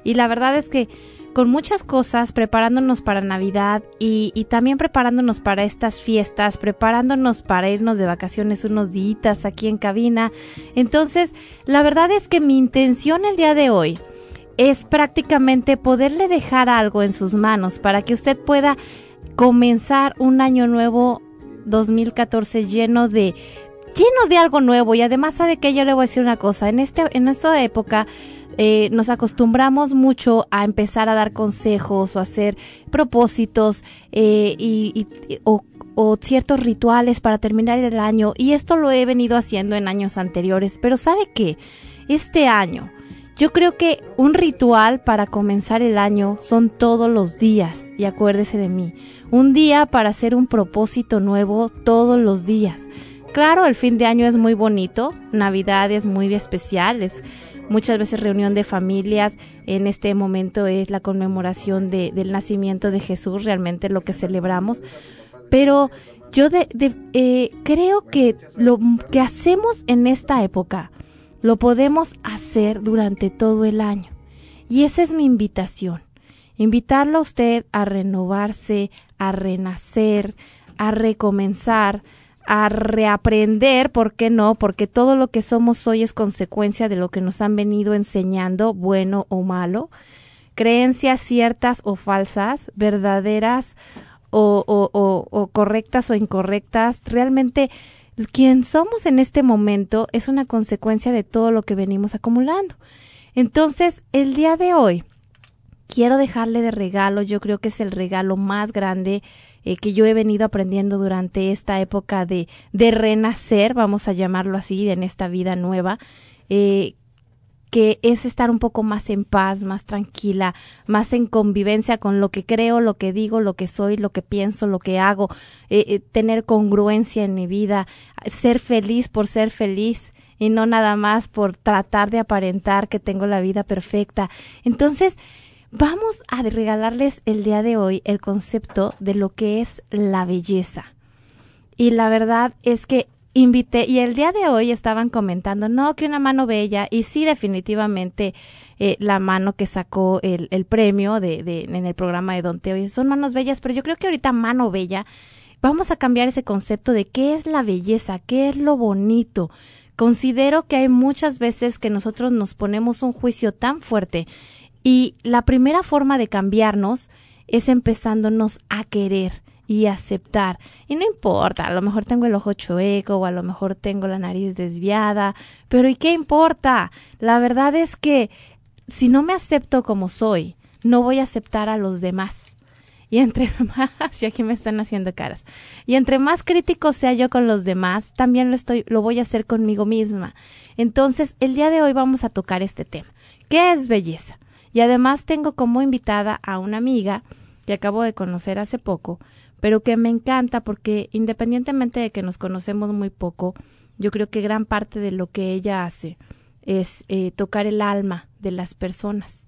Y la verdad es que con muchas cosas, preparándonos para Navidad y también preparándonos para estas fiestas, preparándonos para irnos de vacaciones unos días aquí en cabina. Entonces, la verdad es que mi intención el día de hoy es prácticamente poderle dejar algo en sus manos para que usted pueda comenzar un año nuevo 2014 lleno de algo nuevo. Y además, ¿sabe qué? Yo le voy a decir una cosa, en esta época nos acostumbramos mucho a empezar a dar consejos o a hacer propósitos o ciertos rituales para terminar el año, y esto lo he venido haciendo en años anteriores, pero ¿sabe qué? Este año yo creo que un ritual para comenzar el año son todos los días, y acuérdese de mí, un día para hacer un propósito nuevo todos los días. Claro, el fin de año es muy bonito, Navidad es muy especial, es muchas veces reunión de familias. En este momento es la conmemoración del nacimiento de Jesús, realmente lo que celebramos. Pero yo creo que lo que hacemos en esta época lo podemos hacer durante todo el año. Y esa es mi invitación. Invitarlo a usted a renovarse, a renacer, a recomenzar, a reaprender, ¿por qué no? Porque todo lo que somos hoy es consecuencia de lo que nos han venido enseñando, bueno o malo, creencias ciertas o falsas, verdaderas o correctas o incorrectas. Realmente, quien somos en este momento es una consecuencia de todo lo que venimos acumulando. Entonces, el día de hoy, quiero dejarle de regalo, yo creo que es el regalo más grande que yo he venido aprendiendo durante esta época de renacer, vamos a llamarlo así, en esta vida nueva, que es estar un poco más en paz, más tranquila, más en convivencia con lo que creo, lo que digo, lo que soy, lo que pienso, lo que hago, tener congruencia en mi vida, ser feliz por ser feliz y no nada más por tratar de aparentar que tengo la vida perfecta. Entonces, vamos a regalarles el día de hoy el concepto de lo que es la belleza. Y la verdad es que invité, y el día de hoy estaban comentando, no, que una mano bella, y sí, definitivamente la mano que sacó el premio en el programa de Don Teo, son manos bellas, pero yo creo que ahorita mano bella, vamos a cambiar ese concepto de qué es la belleza, qué es lo bonito. Considero que hay muchas veces que nosotros nos ponemos un juicio tan fuerte. Y la primera forma de cambiarnos es empezándonos a querer y aceptar. Y no importa, a lo mejor tengo el ojo chueco o a lo mejor tengo la nariz desviada, pero ¿y qué importa? La verdad es que si no me acepto como soy, no voy a aceptar a los demás. Y entre más, y aquí me están haciendo caras, y entre más crítico sea yo con los demás, también lo voy a hacer conmigo misma. Entonces, el día de hoy vamos a tocar este tema. ¿Qué es belleza? Y además tengo como invitada a una amiga que acabo de conocer hace poco, pero que me encanta porque independientemente de que nos conocemos muy poco, yo creo que gran parte de lo que ella hace es tocar el alma de las personas.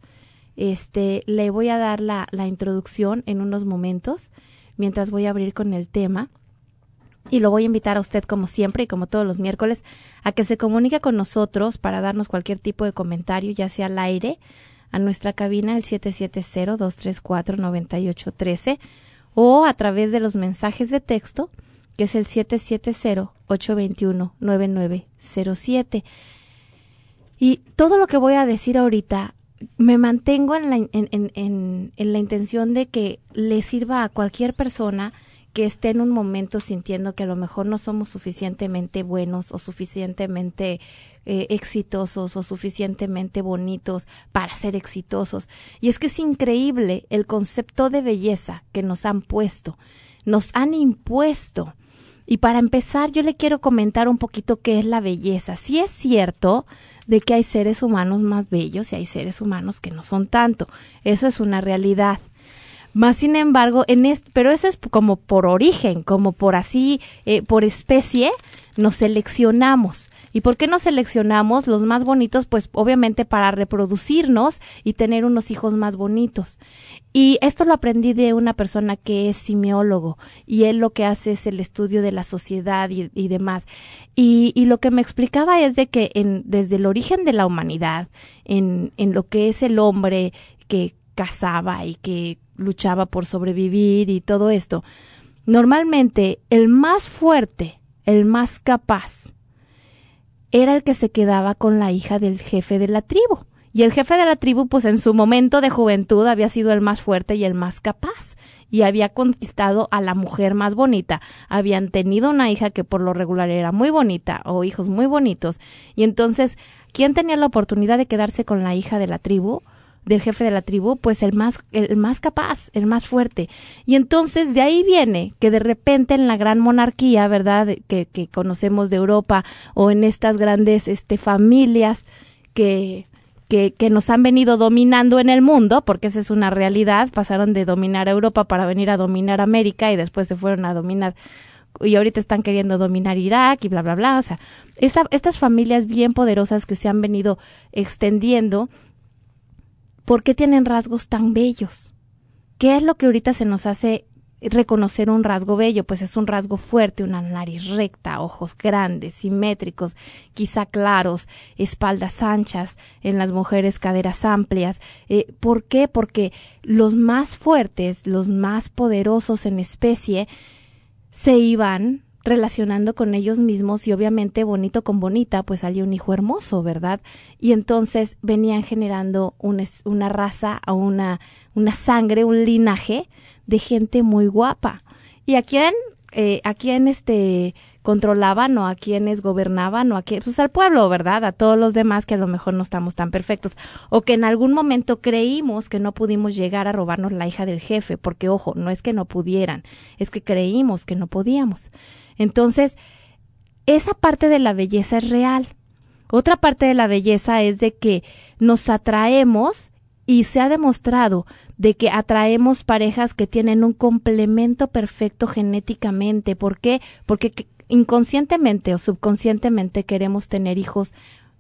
Le voy a dar la introducción en unos momentos, mientras voy a abrir con el tema. Y lo voy a invitar a usted, como siempre y como todos los miércoles, a que se comunique con nosotros para darnos cualquier tipo de comentario, ya sea al aire, a nuestra cabina, el 770-234-9813, o a través de los mensajes de texto, que es el 770-821-9907. Y todo lo que voy a decir ahorita, me mantengo en la intención de que le sirva a cualquier persona que esté en un momento sintiendo que a lo mejor no somos suficientemente buenos o suficientemente exitosos o suficientemente bonitos para ser exitosos. Y es que es increíble el concepto de belleza que nos han puesto, nos han impuesto. Y para empezar, yo le quiero comentar un poquito qué es la belleza. Sí es cierto de que hay seres humanos más bellos y hay seres humanos que no son tanto. Eso es una realidad. Más sin embargo, pero eso es como por origen, como por así, por especie. nos seleccionamos. ¿Y por qué nos seleccionamos los más bonitos? Pues obviamente para reproducirnos y tener unos hijos más bonitos. Y esto lo aprendí de una persona que es simiólogo, y él lo que hace es el estudio de la sociedad y demás. Y lo que me explicaba es de que desde el origen de la humanidad, en lo que es el hombre que cazaba y que luchaba por sobrevivir y todo esto, normalmente el más fuerte, el más capaz, era el que se quedaba con la hija del jefe de la tribu. Y el jefe de la tribu, pues en su momento de juventud había sido el más fuerte y el más capaz. Y había conquistado a la mujer más bonita. Habían tenido una hija que por lo regular era muy bonita o hijos muy bonitos. Y entonces, ¿quién tenía la oportunidad de quedarse con la hija de la tribu? Del jefe de la tribu, pues el más capaz, el más fuerte. Y entonces de ahí viene que de repente en la gran monarquía, ¿verdad?, que conocemos de Europa, o en estas grandes familias que nos han venido dominando en el mundo, porque esa es una realidad, pasaron de dominar a Europa para venir a dominar América y después se fueron a dominar, y ahorita están queriendo dominar Irak y bla, bla, bla. O sea, estas familias bien poderosas que se han venido extendiendo, ¿por qué tienen rasgos tan bellos? ¿Qué es lo que ahorita se nos hace reconocer un rasgo bello? Pues es un rasgo fuerte, una nariz recta, ojos grandes, simétricos, quizá claros, espaldas anchas, en las mujeres caderas amplias. ¿Por qué? Porque los más fuertes, los más poderosos en especie, se iban relacionando con ellos mismos, y obviamente bonito con bonita, pues salió un hijo hermoso, ¿verdad? Y entonces venían generando una raza, o una sangre, un linaje de gente muy guapa. ¿Y a quién controlaban, o a quienes gobernaban, o a quién? Pues al pueblo, ¿verdad? A todos los demás que a lo mejor no estamos tan perfectos, o que en algún momento creímos que no pudimos llegar a robarnos la hija del jefe, porque ojo, no es que no pudieran, es que creímos que no podíamos. Entonces, esa parte de la belleza es real. Otra parte de la belleza es de que nos atraemos, y se ha demostrado de que atraemos parejas que tienen un complemento perfecto genéticamente. ¿Por qué? Porque inconscientemente o subconscientemente queremos tener hijos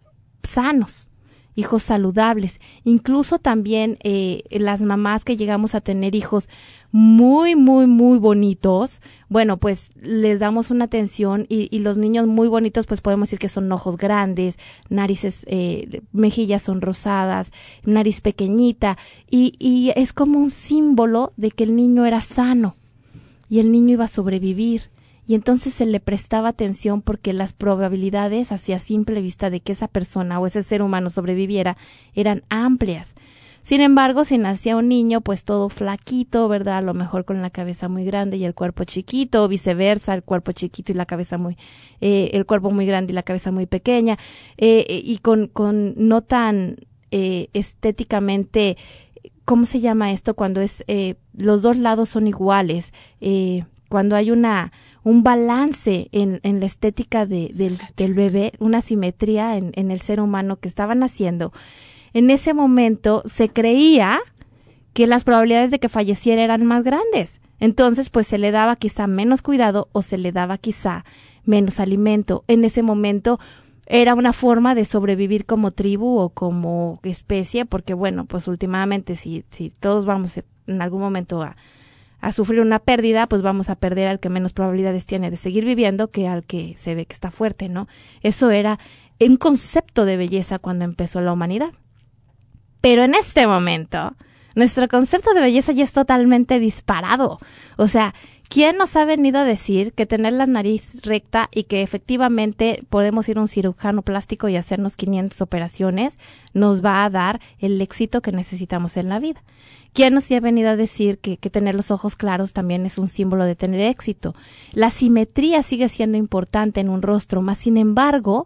sanos, hijos saludables. Incluso también las mamás que llegamos a tener hijos muy, muy, muy bonitos, bueno, pues les damos una atención, y los niños muy bonitos, pues podemos decir que son ojos grandes, narices, mejillas son rosadas, nariz pequeñita, y es como un símbolo de que el niño era sano y el niño iba a sobrevivir. Y entonces se le prestaba atención, porque las probabilidades hacia simple vista de que esa persona o ese ser humano sobreviviera eran amplias. Sin embargo, si nacía un niño, pues todo flaquito, ¿verdad? A lo mejor con la cabeza muy grande y el cuerpo chiquito, o viceversa, el cuerpo chiquito y la cabeza el cuerpo muy grande y la cabeza muy pequeña, y con no tan estéticamente, ¿cómo se llama esto? Cuando los dos lados son iguales, cuando hay un balance en la estética del bebé, una simetría en el ser humano que estaba naciendo. En ese momento se creía que las probabilidades de que falleciera eran más grandes. Entonces, pues se le daba quizá menos cuidado, o se le daba quizá menos alimento. En ese momento era una forma de sobrevivir como tribu o como especie, porque bueno, pues últimamente si todos vamos en algún momento a sufrir una pérdida, pues vamos a perder al que menos probabilidades tiene de seguir viviendo que al que se ve que está fuerte, ¿no? Eso era un concepto de belleza cuando empezó la humanidad. Pero en este momento, nuestro concepto de belleza ya es totalmente disparado. O sea, ¿quién nos ha venido a decir que tener la nariz recta y que efectivamente podemos ir a un cirujano plástico y hacernos 500 operaciones nos va a dar el éxito que necesitamos en la vida? ¿Quién nos ha venido a decir que tener los ojos claros también es un símbolo de tener éxito? La simetría sigue siendo importante en un rostro, más sin embargo,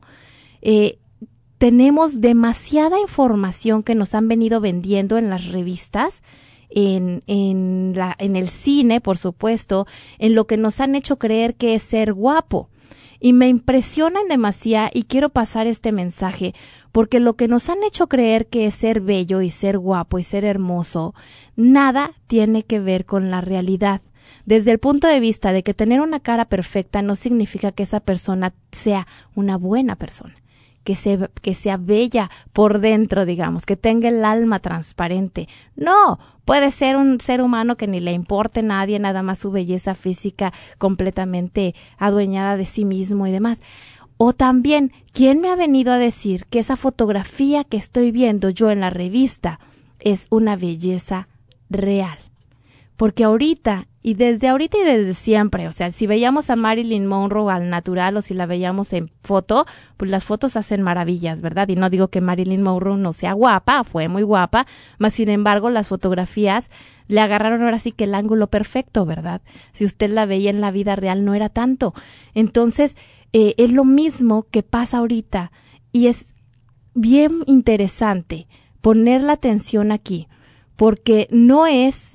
tenemos demasiada información que nos han venido vendiendo en las revistas, en el cine, por supuesto, en lo que nos han hecho creer que es ser guapo. Y me impresiona en demasía, y quiero pasar este mensaje, porque lo que nos han hecho creer que es ser bello y ser guapo y ser hermoso, nada tiene que ver con la realidad. desde el punto de vista de que tener una cara perfecta no significa que esa persona sea una buena persona, que sea bella por dentro, digamos, que tenga el alma transparente. No, puede ser un ser humano que ni le importe a nadie, nada más su belleza física completamente adueñada de sí mismo y demás. O también, ¿quién me ha venido a decir que esa fotografía que estoy viendo yo en la revista es una belleza real? Porque ahorita y desde siempre, o sea, si veíamos a Marilyn Monroe al natural o si la veíamos en foto, pues las fotos hacen maravillas, ¿verdad? Y no digo que Marilyn Monroe no sea guapa, fue muy guapa, mas sin embargo las fotografías le agarraron ahora sí que el ángulo perfecto, ¿verdad? Si usted la veía en la vida real no era tanto. Entonces, es lo mismo que pasa ahorita y es bien interesante poner la atención aquí, porque no es...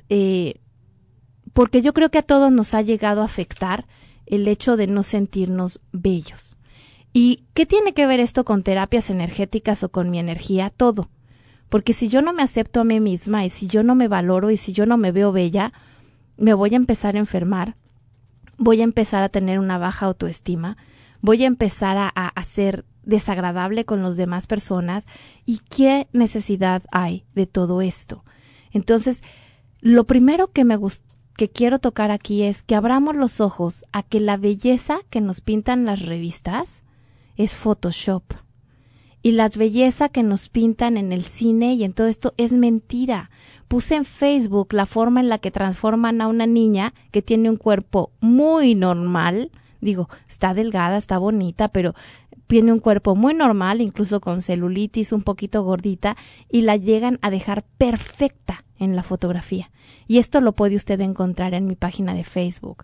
porque yo creo que a todos nos ha llegado a afectar el hecho de no sentirnos bellos. ¿Y qué tiene que ver esto con terapias energéticas o con mi energía? Todo. Porque si yo no me acepto a mí misma y si yo no me valoro y si yo no me veo bella, me voy a empezar a enfermar, voy a empezar a tener una baja autoestima, voy a empezar a ser desagradable con las demás personas. ¿Y qué necesidad hay de todo esto? Entonces, lo primero que quiero tocar aquí es que abramos los ojos a que la belleza que nos pintan las revistas es Photoshop. Y la belleza que nos pintan en el cine y en todo esto es mentira. Puse en Facebook la forma en la que transforman a una niña que tiene un cuerpo muy normal. Digo, está delgada, está bonita, pero tiene un cuerpo muy normal, incluso con celulitis, un poquito gordita, y la llegan a dejar perfecta en la fotografía. Y esto lo puede usted encontrar en mi página de Facebook,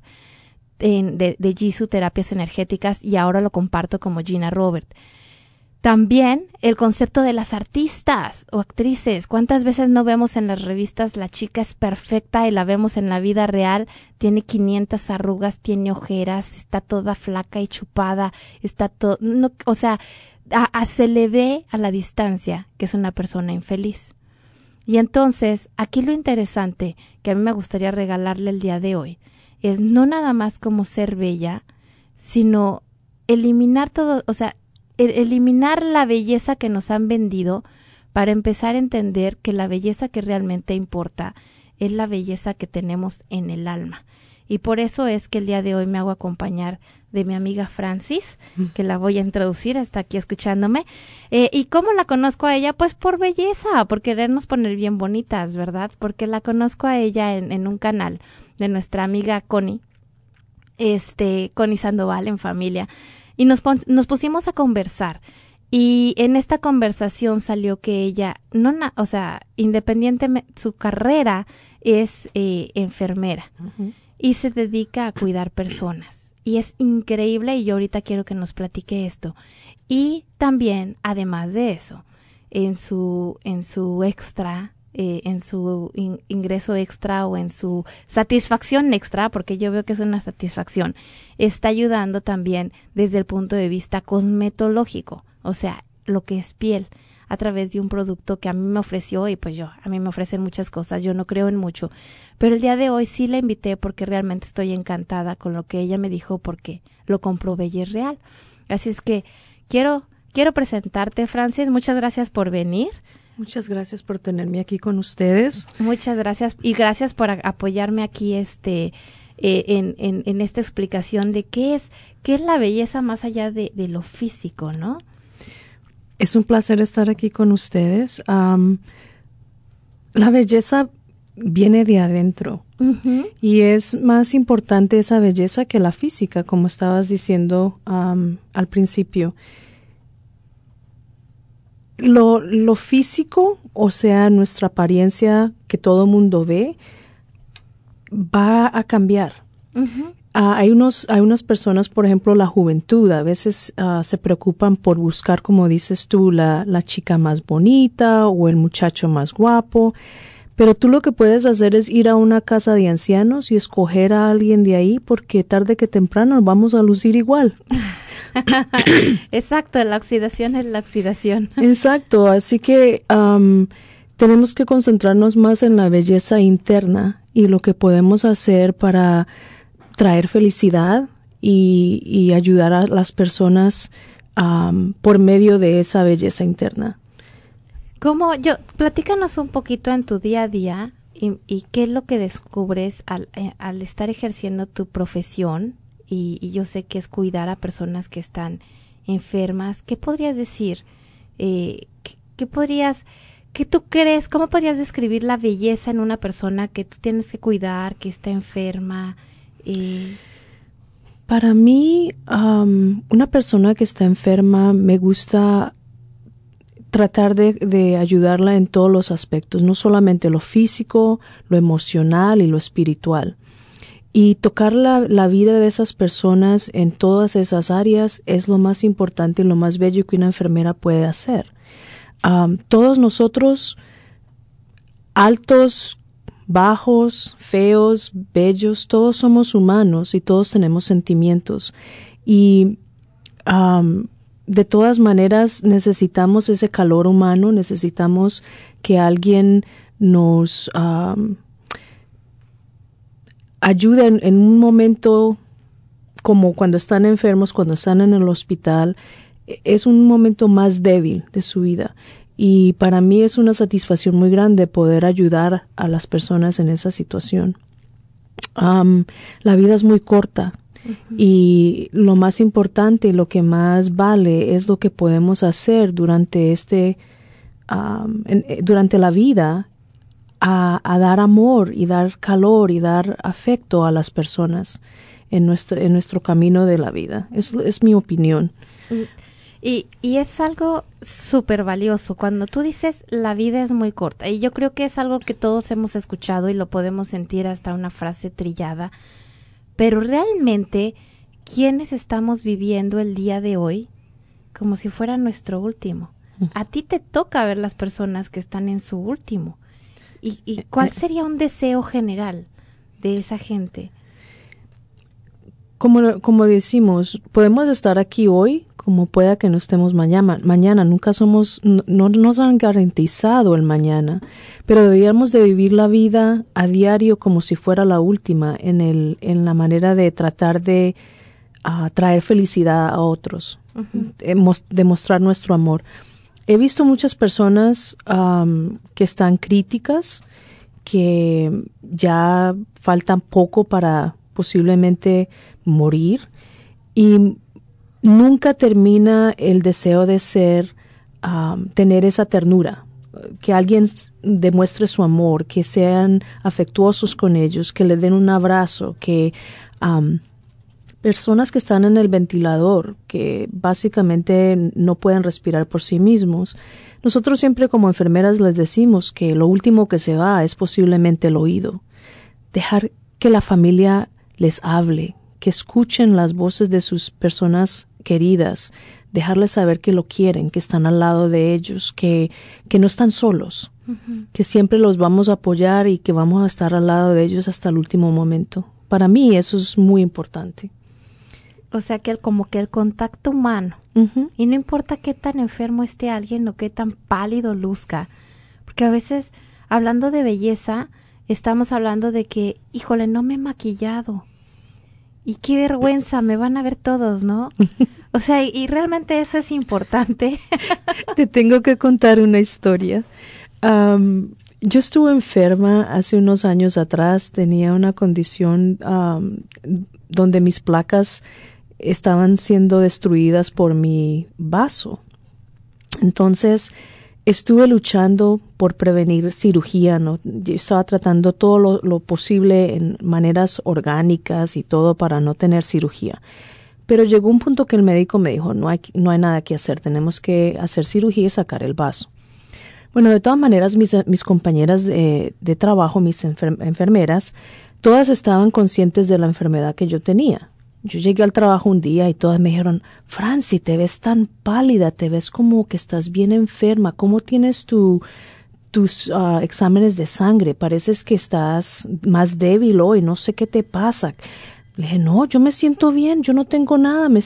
de Jisoo Terapias Energéticas, y ahora lo comparto como Gina Robert. También el concepto de las artistas o actrices. ¿Cuántas veces no vemos en las revistas la chica es perfecta y la vemos en la vida real? Tiene 500 arrugas, tiene ojeras, está toda flaca y chupada, está todo... No, o sea, se le ve a la distancia que es una persona infeliz. Y entonces, aquí lo interesante que a mí me gustaría regalarle el día de hoy es no nada más como ser bella, sino eliminar todo, o sea, eliminar la belleza que nos han vendido para empezar a entender que la belleza que realmente importa es la belleza que tenemos en el alma. Y por eso es que el día de hoy me hago acompañar de mi amiga Francis, que la voy a introducir, está aquí escuchándome. ¿Y cómo la conozco a ella? Pues por belleza, por querernos poner bien bonitas, ¿verdad? Porque la conozco a ella en un canal de nuestra amiga Connie, Connie Sandoval en Familia. Y nos pusimos a conversar. Y en esta conversación salió que ella, independientemente, su carrera es enfermera. Uh-huh. Y se dedica a cuidar personas. Y es increíble y yo ahorita quiero que nos platique esto. Y también, además de eso, en su extra, en su ingreso extra o en su satisfacción extra, porque yo veo que es una satisfacción, está ayudando también desde el punto de vista cosmetológico, o sea, lo que es piel, a través de un producto que a mí me ofreció y pues a mí me ofrecen muchas cosas, yo no creo en mucho, pero el día de hoy sí la invité porque realmente estoy encantada con lo que ella me dijo porque lo comprobé y es real. Así es que quiero presentarte, Francis, muchas gracias por venir. Muchas gracias por tenerme aquí con ustedes. Muchas gracias y gracias por apoyarme aquí en esta explicación de qué es la belleza más allá de lo físico, ¿no? Es un placer estar aquí con ustedes. La belleza viene de adentro. Uh-huh. Y es más importante esa belleza que la física, como estabas diciendo al principio. Lo físico, o sea, nuestra apariencia que todo mundo ve, va a cambiar. Uh-huh. Hay unas personas, por ejemplo, la juventud, a veces se preocupan por buscar, como dices tú, la chica más bonita o el muchacho más guapo, pero tú lo que puedes hacer es ir a una casa de ancianos y escoger a alguien de ahí porque tarde que temprano vamos a lucir igual. Exacto, la oxidación es la oxidación. Exacto, así que tenemos que concentrarnos más en la belleza interna y lo que podemos hacer para traer felicidad y ayudar a las personas por medio de esa belleza interna. Platícanos un poquito en tu día a día y qué es lo que descubres al estar ejerciendo tu profesión, y yo sé que es cuidar a personas que están enfermas. ¿Qué podrías decir? ¿Qué tú crees? ¿Cómo podrías describir la belleza en una persona que tú tienes que cuidar, que está enferma? Para mí, una persona que está enferma, me gusta tratar de ayudarla en todos los aspectos, no solamente lo físico, lo emocional y lo espiritual. Y tocar la vida de esas personas en todas esas áreas es lo más importante y lo más bello que una enfermera puede hacer. Todos nosotros, altos, bajos, feos, bellos, todos somos humanos y todos tenemos sentimientos. Y de todas maneras necesitamos ese calor humano, necesitamos que alguien nos ayude en un momento como cuando están enfermos, cuando están en el hospital. Es un momento más débil de su vida. Y para mí es una satisfacción muy grande poder ayudar a las personas en esa situación. La vida es muy corta. Uh-huh. Y lo más importante y lo que más vale es lo que podemos hacer durante durante la vida a dar amor y dar calor y dar afecto a las personas en nuestro camino de la vida. Es mi opinión. Y es algo súper valioso. Cuando tú dices la vida es muy corta, y yo creo que es algo que todos hemos escuchado y lo podemos sentir hasta una frase trillada, pero realmente, ¿quiénes estamos viviendo el día de hoy como si fuera nuestro último? A ti te toca ver las personas que están en su último. ¿Y cuál sería un deseo general de esa gente? Como decimos, podemos estar aquí hoy, como pueda que no estemos mañana. Nunca no nos han garantizado el mañana, pero deberíamos de vivir la vida a diario como si fuera la última, en la manera de tratar de traer felicidad a otros, uh-huh. Demostrar nuestro amor. He visto muchas personas que están críticas, que ya faltan poco para posiblemente morir, y nunca termina el deseo de tener esa ternura, que alguien demuestre su amor, que sean afectuosos con ellos, que le den un abrazo, que personas que están en el ventilador, que básicamente no pueden respirar por sí mismos. Nosotros siempre como enfermeras les decimos que lo último que se va es posiblemente el oído. Dejar que la familia les hable, que escuchen las voces de sus personas queridas, dejarles saber que lo quieren, que están al lado de ellos, que no están solos, uh-huh. que siempre los vamos a apoyar y que vamos a estar al lado de ellos hasta el último momento. Para mí eso es muy importante. O sea que como que el contacto humano, uh-huh. y no importa qué tan enfermo esté alguien o qué tan pálido luzca, porque a veces hablando de belleza estamos hablando de que, híjole, no me he maquillado y qué vergüenza, me van a ver todos, ¿no? O sea, y realmente eso es importante. Te tengo que contar una historia. Yo estuve enferma hace unos años atrás, tenía una condición donde mis placas estaban siendo destruidas por mi vaso. Entonces, estuve luchando por prevenir cirugía, ¿no? Yo estaba tratando todo lo posible en maneras orgánicas y todo para no tener cirugía. Pero llegó un punto que el médico me dijo, no hay nada que hacer, tenemos que hacer cirugía y sacar el vaso. Bueno, de todas maneras, mis compañeras de trabajo, mis enfermeras, todas estaban conscientes de la enfermedad que yo tenía. Yo llegué al trabajo un día y todas me dijeron, Franci, te ves tan pálida, te ves como que estás bien enferma, ¿cómo tienes tus exámenes de sangre? Pareces que estás más débil hoy, no sé qué te pasa. Le dije, no, yo me siento bien, yo no tengo nada, me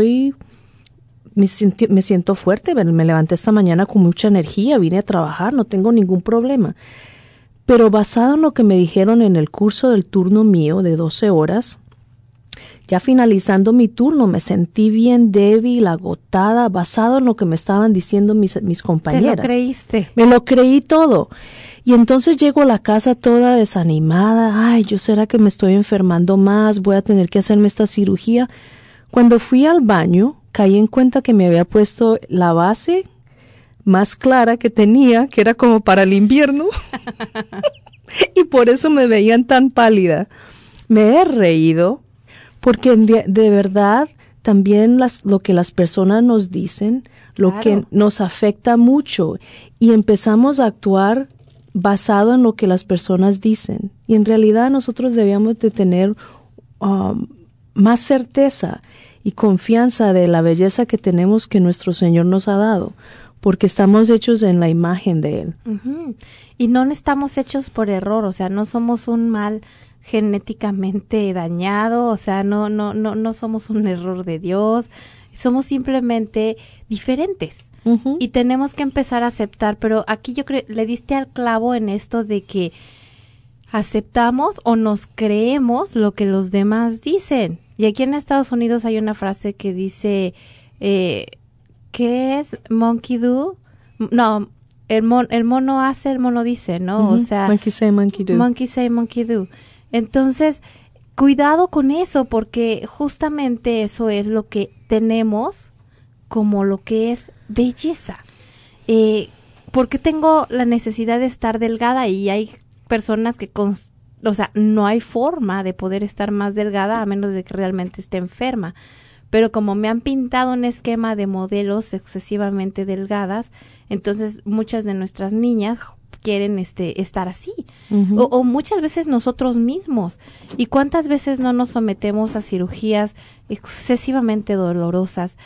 siento fuerte, me levanté esta mañana con mucha energía, vine a trabajar, no tengo ningún problema. Pero basado en lo que me dijeron en el curso del turno mío de 12 horas, ya finalizando mi turno, me sentí bien débil, agotada, basado en lo que me estaban diciendo mis compañeras. ¿Te lo creíste? Me lo creí todo. Y entonces llego a la casa toda desanimada. Ay, ¿yo será que me estoy enfermando más? Voy a tener que hacerme esta cirugía. Cuando fui al baño, caí en cuenta que me había puesto la base más clara que tenía, que era como para el invierno. Y por eso me veían tan pálida. Me he reído. Porque de verdad también lo que las personas nos dicen, lo que nos afecta mucho y empezamos a actuar basado en lo que las personas dicen. Y en realidad nosotros debíamos de tener más certeza y confianza de la belleza que tenemos que nuestro Señor nos ha dado, porque estamos hechos en la imagen de Él. Uh-huh. Y no estamos hechos por error, o sea, no somos un mal genéticamente dañado, o sea, no somos un error de Dios, somos simplemente diferentes. Uh-huh. Y tenemos que empezar a aceptar, pero aquí yo creo, le diste al clavo en esto de que aceptamos o nos creemos lo que los demás dicen. Y aquí en Estados Unidos hay una frase que dice, ¿qué es? Monkey do? No, el mono hace, el mono dice, ¿no? Uh-huh. O sea, monkey say, monkey do. Monkey say, monkey do. Entonces, cuidado con eso, porque justamente eso es lo que tenemos como lo que es belleza. Porque tengo la necesidad de estar delgada y hay personas que, o sea, no hay forma de poder estar más delgada a menos de que realmente esté enferma. Pero como me han pintado un esquema de modelos excesivamente delgadas, entonces muchas de nuestras niñas quieren estar así. Uh-huh. O muchas veces nosotros mismos. ¿Y cuántas veces no nos sometemos a cirugías excesivamente dolorosas,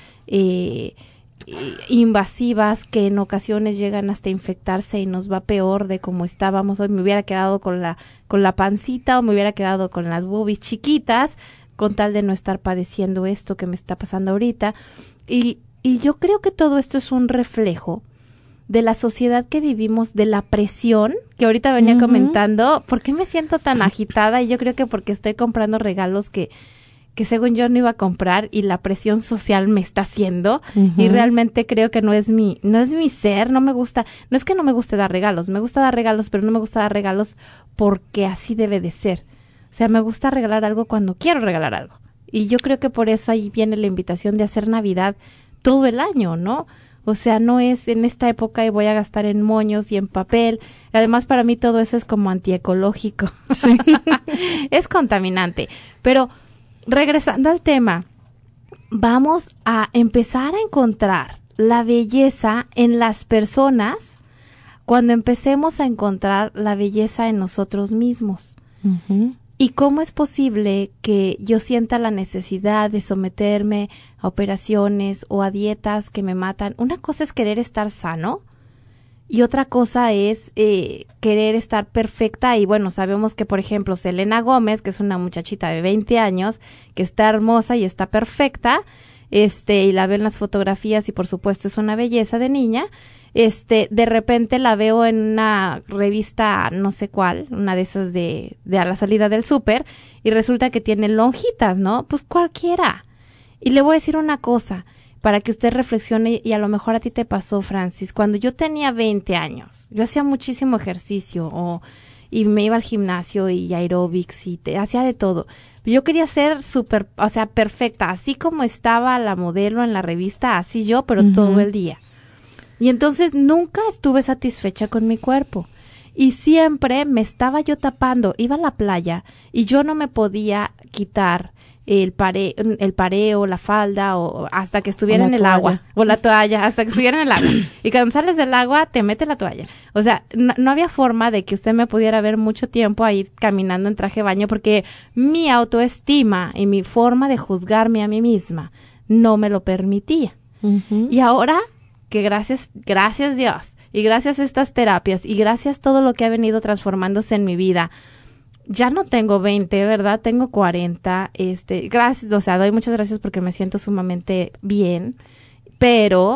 invasivas, que en ocasiones llegan hasta infectarse y nos va peor de como estábamos hoy? Me hubiera quedado con la pancita o me hubiera quedado con las boobies chiquitas con tal de no estar padeciendo esto que me está pasando ahorita. Y yo creo que todo esto es un reflejo de la sociedad que vivimos, de la presión, que ahorita venía comentando. ¿Por qué me siento tan agitada? Y yo creo que porque estoy comprando regalos que según yo no iba a comprar y la presión social me está haciendo. Y realmente creo que no es mi ser, no me gusta, no es que no me guste dar regalos, me gusta dar regalos, pero no me gusta dar regalos porque así debe de ser. O sea, me gusta regalar algo cuando quiero regalar algo. Y yo creo que por eso ahí viene la invitación de hacer Navidad todo el año, ¿no? O sea, no es en esta época y voy a gastar en moños y en papel. Además, para mí todo eso es como antiecológico. Sí. Es contaminante. Pero regresando al tema, vamos a empezar a encontrar la belleza en las personas cuando empecemos a encontrar la belleza en nosotros mismos. Uh-huh. ¿Y cómo es posible que yo sienta la necesidad de someterme a operaciones o a dietas que me matan? Una cosa es querer estar sano y otra cosa es querer estar perfecta. Y bueno, sabemos que, por ejemplo, Selena Gómez, que es una muchachita de 20 años, que está hermosa y está perfecta, y la veo en las fotografías y por supuesto es una belleza de niña. De repente la veo en una revista, no sé cuál, una de esas de a la salida del súper, y resulta que tiene lonjitas, ¿no? Pues cualquiera. Y le voy a decir una cosa, para que usted reflexione, y a lo mejor a ti te pasó, Francis. Cuando yo tenía 20 años, yo hacía muchísimo ejercicio, y me iba al gimnasio y aeróbics, y hacía de todo. Yo quería ser súper, o sea, perfecta, así como estaba la modelo en la revista, así yo, pero todo el día. Y entonces nunca estuve satisfecha con mi cuerpo. Y siempre me estaba yo tapando. Iba a la playa y yo no me podía quitar el pareo, la falda, o hasta que estuviera en el agua. O la toalla, hasta que estuviera en el agua. Y cuando sales del agua, te mete la toalla. O sea, no había forma de que usted me pudiera ver mucho tiempo ahí caminando en traje de baño, porque mi autoestima y mi forma de juzgarme a mí misma no me lo permitía. Uh-huh. Y ahora que gracias Dios, y gracias a estas terapias, y gracias a todo lo que ha venido transformándose en mi vida, ya no tengo 20, ¿verdad? Tengo 40, gracias, o sea, doy muchas gracias porque me siento sumamente bien, pero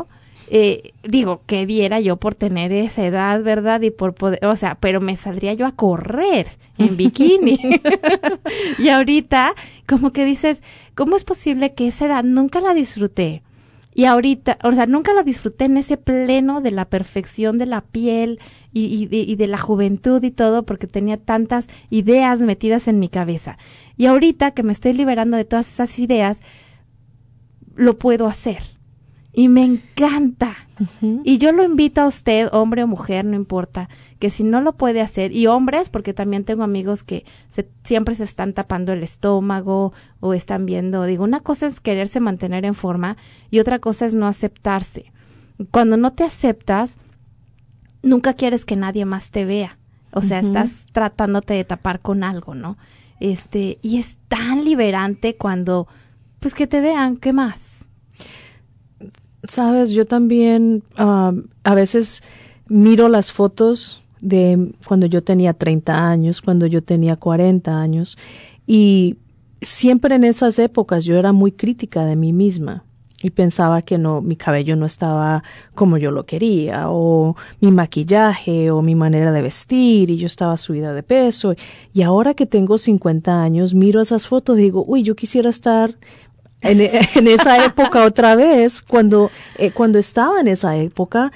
digo, ¿qué diera yo por tener esa edad, verdad? Y por poder, o sea, pero me saldría yo a correr en bikini. Y ahorita, como que dices, ¿cómo es posible que esa edad nunca la disfruté? Y ahorita, o sea, nunca la disfruté en ese pleno de la perfección de la piel y de la juventud y todo, porque tenía tantas ideas metidas en mi cabeza. Y ahorita que me estoy liberando de todas esas ideas, lo puedo hacer. Y me encanta. Uh-huh. Y yo lo invito a usted, hombre o mujer, no importa, que si no lo puede hacer, y hombres, porque también tengo amigos que siempre se están tapando el estómago o están viendo, digo, una cosa es quererse mantener en forma y otra cosa es no aceptarse. Cuando no te aceptas, nunca quieres que nadie más te vea. O sea, uh-huh, estás tratándote de tapar con algo, ¿no? Y es tan liberante cuando, pues, que te vean, ¿qué más? Sabes, yo también a veces miro las fotos de cuando yo tenía 30 años, cuando yo tenía 40 años, y siempre en esas épocas yo era muy crítica de mí misma y pensaba que no, mi cabello no estaba como yo lo quería, o mi maquillaje, o mi manera de vestir, y yo estaba subida de peso. Y ahora que tengo 50 años, miro esas fotos y digo, uy, yo quisiera estar en esa época otra vez. Cuando estaba en esa época,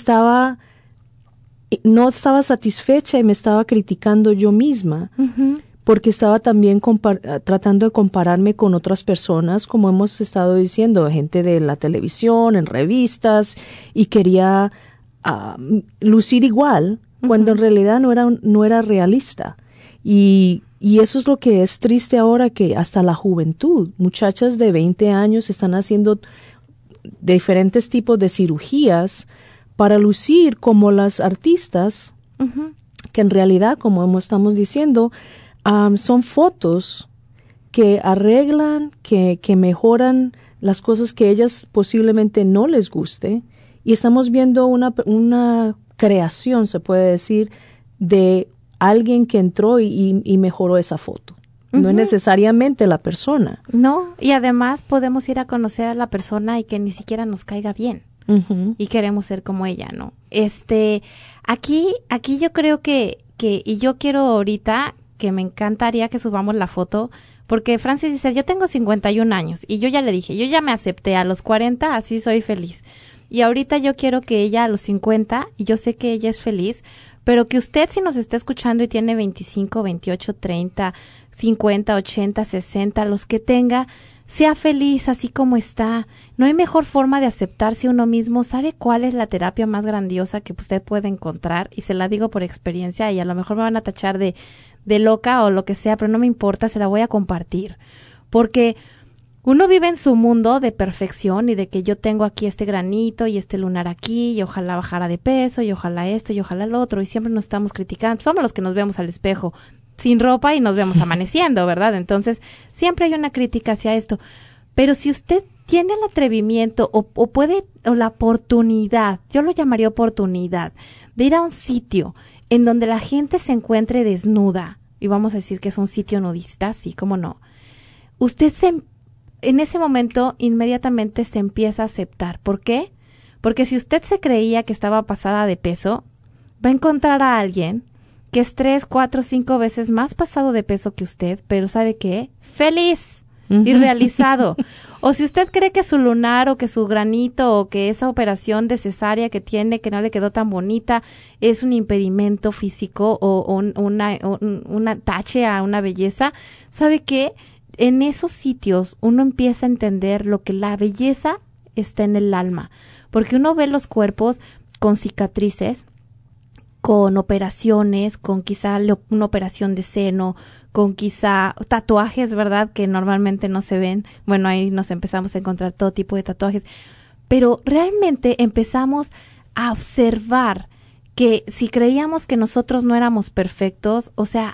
no estaba satisfecha y me estaba criticando yo misma, uh-huh, porque estaba también tratando de compararme con otras personas, como hemos estado diciendo, gente de la televisión, en revistas, y quería lucir igual, uh-huh, cuando en realidad no era realista. Y eso es lo que es triste ahora, que hasta la juventud, muchachas de 20 años están haciendo diferentes tipos de cirugías para lucir como las artistas, uh-huh, que en realidad, como estamos diciendo, son fotos que arreglan, que mejoran las cosas que ellas posiblemente no les guste, y estamos viendo una creación, se puede decir, de alguien que entró y mejoró esa foto. Uh-huh. No es necesariamente la persona. No, y además podemos ir a conocer a la persona y que ni siquiera nos caiga bien. Uh-huh. Y queremos ser como ella, ¿no? Aquí yo creo que, y yo quiero ahorita, que me encantaría que subamos la foto, porque Francis dice, yo tengo 51 años, y yo ya le dije, yo ya me acepté a los 40, así soy feliz. Y ahorita yo quiero que ella a los 50, y yo sé que ella es feliz, pero que usted, si nos está escuchando y tiene 25, 28, 30, 50, 80, 60, los que tenga, sea feliz así como está. No hay mejor forma de aceptarse uno mismo. ¿Sabe cuál es la terapia más grandiosa que usted puede encontrar? Y se la digo por experiencia, y a lo mejor me van a tachar de loca o lo que sea, pero no me importa, se la voy a compartir. Porque uno vive en su mundo de perfección y de que yo tengo aquí este granito y este lunar aquí, y ojalá bajara de peso, y ojalá esto, y ojalá lo otro, y siempre nos estamos criticando. Somos los que nos vemos al espejo sin ropa y nos vemos amaneciendo, ¿verdad? Entonces, siempre hay una crítica hacia esto. Pero si usted tiene el atrevimiento o la oportunidad, yo lo llamaría oportunidad, de ir a un sitio en donde la gente se encuentre desnuda, y vamos a decir que es un sitio nudista, sí, cómo no, usted en ese momento inmediatamente se empieza a aceptar. ¿Por qué? Porque si usted se creía que estaba pasada de peso, va a encontrar a alguien que es 3, 4, 5 veces más pasado de peso que usted, pero ¿sabe qué? ¡Feliz! Y realizado. O si usted cree que su lunar o que su granito o que esa operación de cesárea que tiene, que no le quedó tan bonita, es un impedimento físico o una tache a una belleza, ¿sabe qué? En esos sitios uno empieza a entender lo que la belleza está en el alma, porque uno ve los cuerpos con cicatrices, con operaciones, con quizá una operación de seno, con quizá tatuajes, ¿verdad?, que normalmente no se ven. Bueno, ahí nos empezamos a encontrar todo tipo de tatuajes, pero realmente empezamos a observar que si creíamos que nosotros no éramos perfectos, o sea,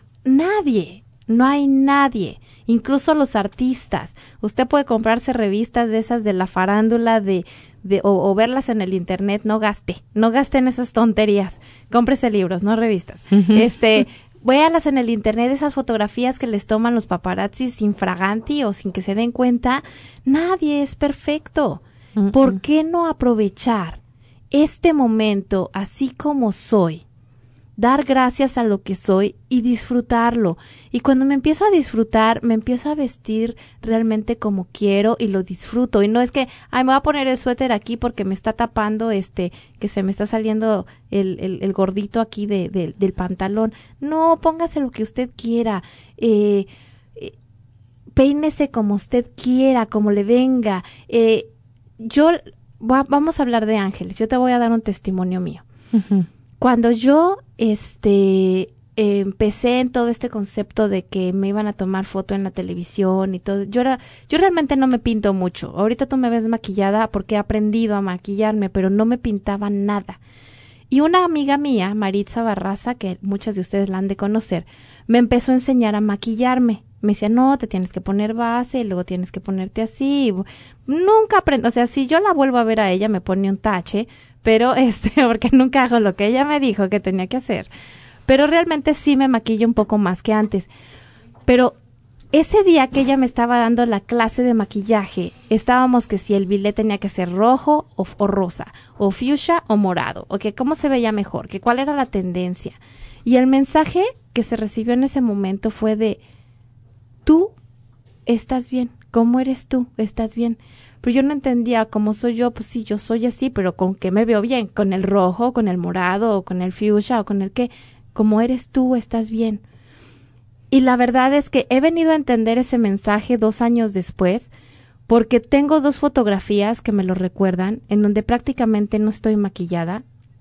no hay nadie, incluso los artistas. Usted puede comprarse revistas de esas de la farándula o verlas en el internet. No gaste en esas tonterías. Cómprese libros, no revistas. Véalas en el internet, esas fotografías que les toman los paparazzis infraganti o sin que se den cuenta. Nadie es perfecto. ¿Por qué no aprovechar este momento así como soy, dar gracias a lo que soy y disfrutarlo. Y cuando me empiezo a disfrutar, me empiezo a vestir realmente como quiero y lo disfruto. Y no es que, me voy a poner el suéter aquí porque me está tapando que se me está saliendo el gordito aquí del pantalón. No, póngase lo que usted quiera. Peínese como usted quiera, como le venga. Vamos a hablar de ángeles. Yo te voy a dar un testimonio mío. Uh-huh. Cuando yo empecé en todo este concepto de que me iban a tomar foto en la televisión y todo, yo realmente no me pinto mucho. Ahorita tú me ves maquillada porque he aprendido a maquillarme, pero no me pintaba nada. Y una amiga mía, Maritza Barraza, que muchas de ustedes la han de conocer, me empezó a enseñar a maquillarme. Me decía, no, te tienes que poner base y luego tienes que ponerte así. Nunca aprendo, o sea, si yo la vuelvo a ver a ella me pone un tache, pero porque nunca hago lo que ella me dijo que tenía que hacer. Pero realmente sí me maquillo un poco más que antes. Pero ese día que ella me estaba dando la clase de maquillaje, estábamos que si el bilé tenía que ser rojo o rosa, o fuchsia o morado, o que cómo se veía mejor, que cuál era la tendencia. Y el mensaje que se recibió en ese momento fue de, tú estás bien, ¿cómo eres tú? ¿Estás bien? Pero yo no entendía cómo soy yo, pues sí, yo soy así, pero ¿con qué me veo bien? ¿Con el rojo, con el morado, o con el fuchsia, o con el qué? ¿Cómo eres tú? ¿Estás bien? Y la verdad es que he venido a entender ese mensaje 2 años después, porque tengo 2 fotografías que me lo recuerdan, en donde prácticamente no estoy maquillada.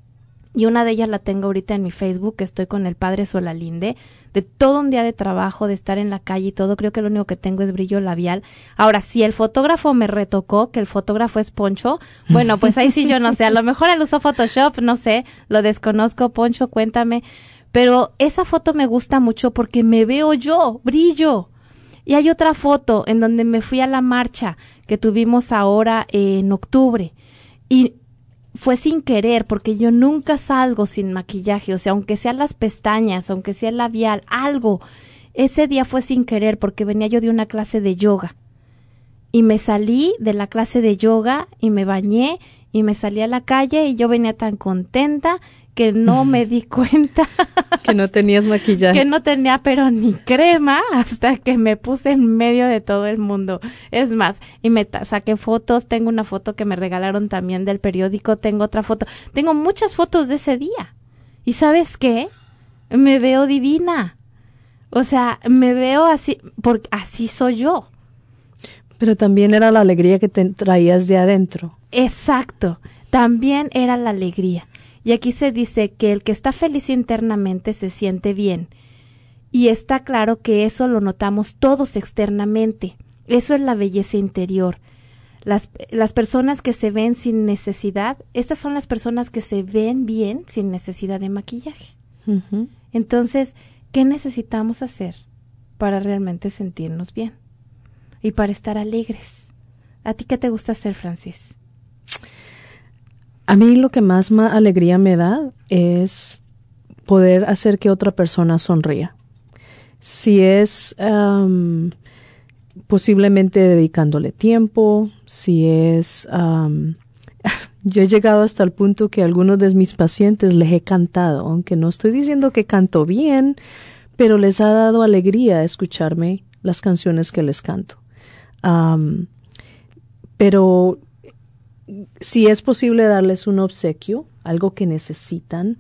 Y una de ellas la tengo ahorita en mi Facebook, que estoy con el padre Solalinde, de todo un día de trabajo, de estar en la calle y todo. Creo que lo único que tengo es brillo labial. Ahora, si el fotógrafo me retocó, que el fotógrafo es Poncho, bueno, pues ahí sí yo no sé. A lo mejor él usó Photoshop, no sé, lo desconozco. Poncho, cuéntame. Pero esa foto me gusta mucho porque me veo yo, brillo. Y hay otra foto en donde me fui a la marcha que tuvimos ahora en octubre. Y fue sin querer, porque yo nunca salgo sin maquillaje, o sea, aunque sean las pestañas, aunque sea el labial, algo. Ese día fue sin querer porque venía yo de una clase de yoga. Y me salí de la clase de yoga y me bañé y me salí a la calle y yo venía tan contenta que no me di cuenta. Que no tenías maquillaje. Que no tenía pero ni crema hasta que me puse en medio de todo el mundo. Es más, y me saqué fotos, tengo una foto que me regalaron también del periódico, tengo otra foto, tengo muchas fotos de ese día. ¿Y sabes qué? Me veo divina. O sea, me veo así, porque así soy yo. Pero también era la alegría que te traías de adentro. Exacto, también era la alegría. Y aquí se dice que el que está feliz internamente se siente bien. Y está claro que eso lo notamos todos externamente. Eso es la belleza interior. Las personas que se ven sin necesidad, estas son las personas que se ven bien sin necesidad de maquillaje. Uh-huh. Entonces, ¿qué necesitamos hacer para realmente sentirnos bien? Y para estar alegres. ¿A ti qué te gusta hacer, Francis? A mí lo que más alegría me da es poder hacer que otra persona sonría. Si es posiblemente dedicándole tiempo, si es... yo he llegado hasta el punto que a algunos de mis pacientes les he cantado, aunque no estoy diciendo que canto bien, pero les ha dado alegría escucharme las canciones que les canto. Pero si es posible darles un obsequio, algo que necesitan,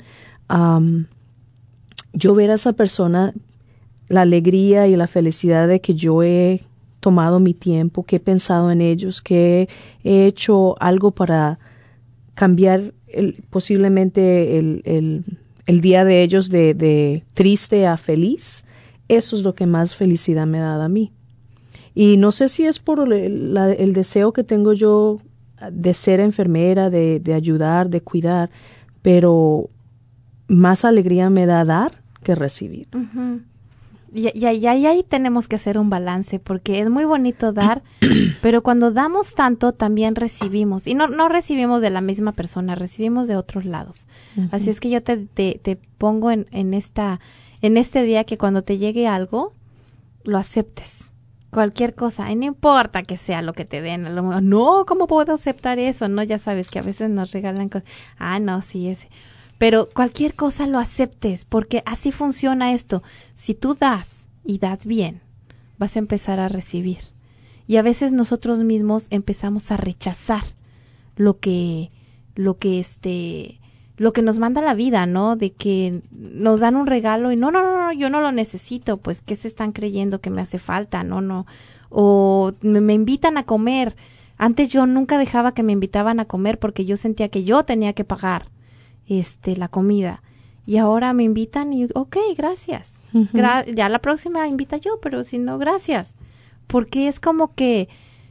yo ver a esa persona la alegría y la felicidad de que yo he tomado mi tiempo, que he pensado en ellos, que he hecho algo para cambiar posiblemente el día de ellos de triste a feliz. Eso es lo que más felicidad me da a mí. Y no sé si es por el deseo que tengo yo de ser enfermera, de ayudar, de cuidar, pero más alegría me da dar que recibir. Uh-huh. Y ahí tenemos que hacer un balance, porque es muy bonito dar, pero cuando damos tanto también recibimos, y no recibimos de la misma persona, recibimos de otros lados. Uh-huh. Así es que yo te pongo en este día que cuando te llegue algo, lo aceptes Cualquier cosa, y no importa que sea lo que te den, no, ¿cómo puedo aceptar eso? No, ya sabes que a veces nos regalan cosas, no, sí, ese. Pero cualquier cosa lo aceptes, porque así funciona esto. Si tú das y das bien, vas a empezar a recibir. Y a veces nosotros mismos empezamos a rechazar lo que nos manda la vida, ¿no? De que nos dan un regalo y no, yo no lo necesito, pues, ¿qué se están creyendo que me hace falta? No. O me invitan a comer. Antes yo nunca dejaba que me invitaban a comer porque yo sentía que yo tenía que pagar la comida. Y ahora me invitan y, gracias. Uh-huh. Ya la próxima invita yo, pero si no, gracias. Porque es como que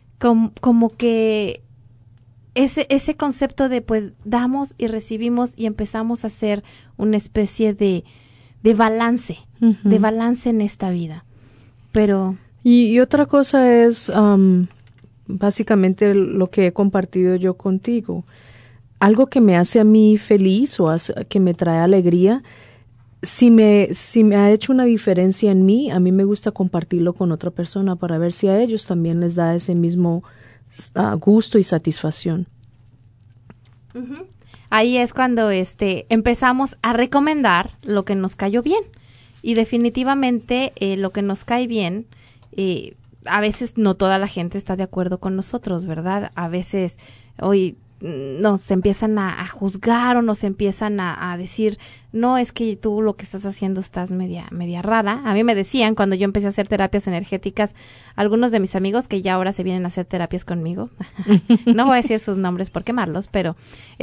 ese concepto de pues damos y recibimos y empezamos a hacer una especie de balance, uh-huh, de balance en esta vida. Pero y otra cosa es básicamente lo que he compartido yo contigo. Algo que me hace a mí feliz o que me trae alegría, si me ha hecho una diferencia en mí, a mí me gusta compartirlo con otra persona para ver si a ellos también les da ese mismo gusto y satisfacción. Uh-huh. Ahí es cuando empezamos a recomendar lo que nos cayó bien. Y definitivamente lo que nos cae bien, a veces no toda la gente está de acuerdo con nosotros, ¿verdad? A veces hoy nos empiezan a juzgar o nos empiezan a decir, no, es que tú lo que estás haciendo estás media rara. A mí me decían cuando yo empecé a hacer terapias energéticas, algunos de mis amigos que ya ahora se vienen a hacer terapias conmigo, no voy a decir sus nombres por quemarlos, pero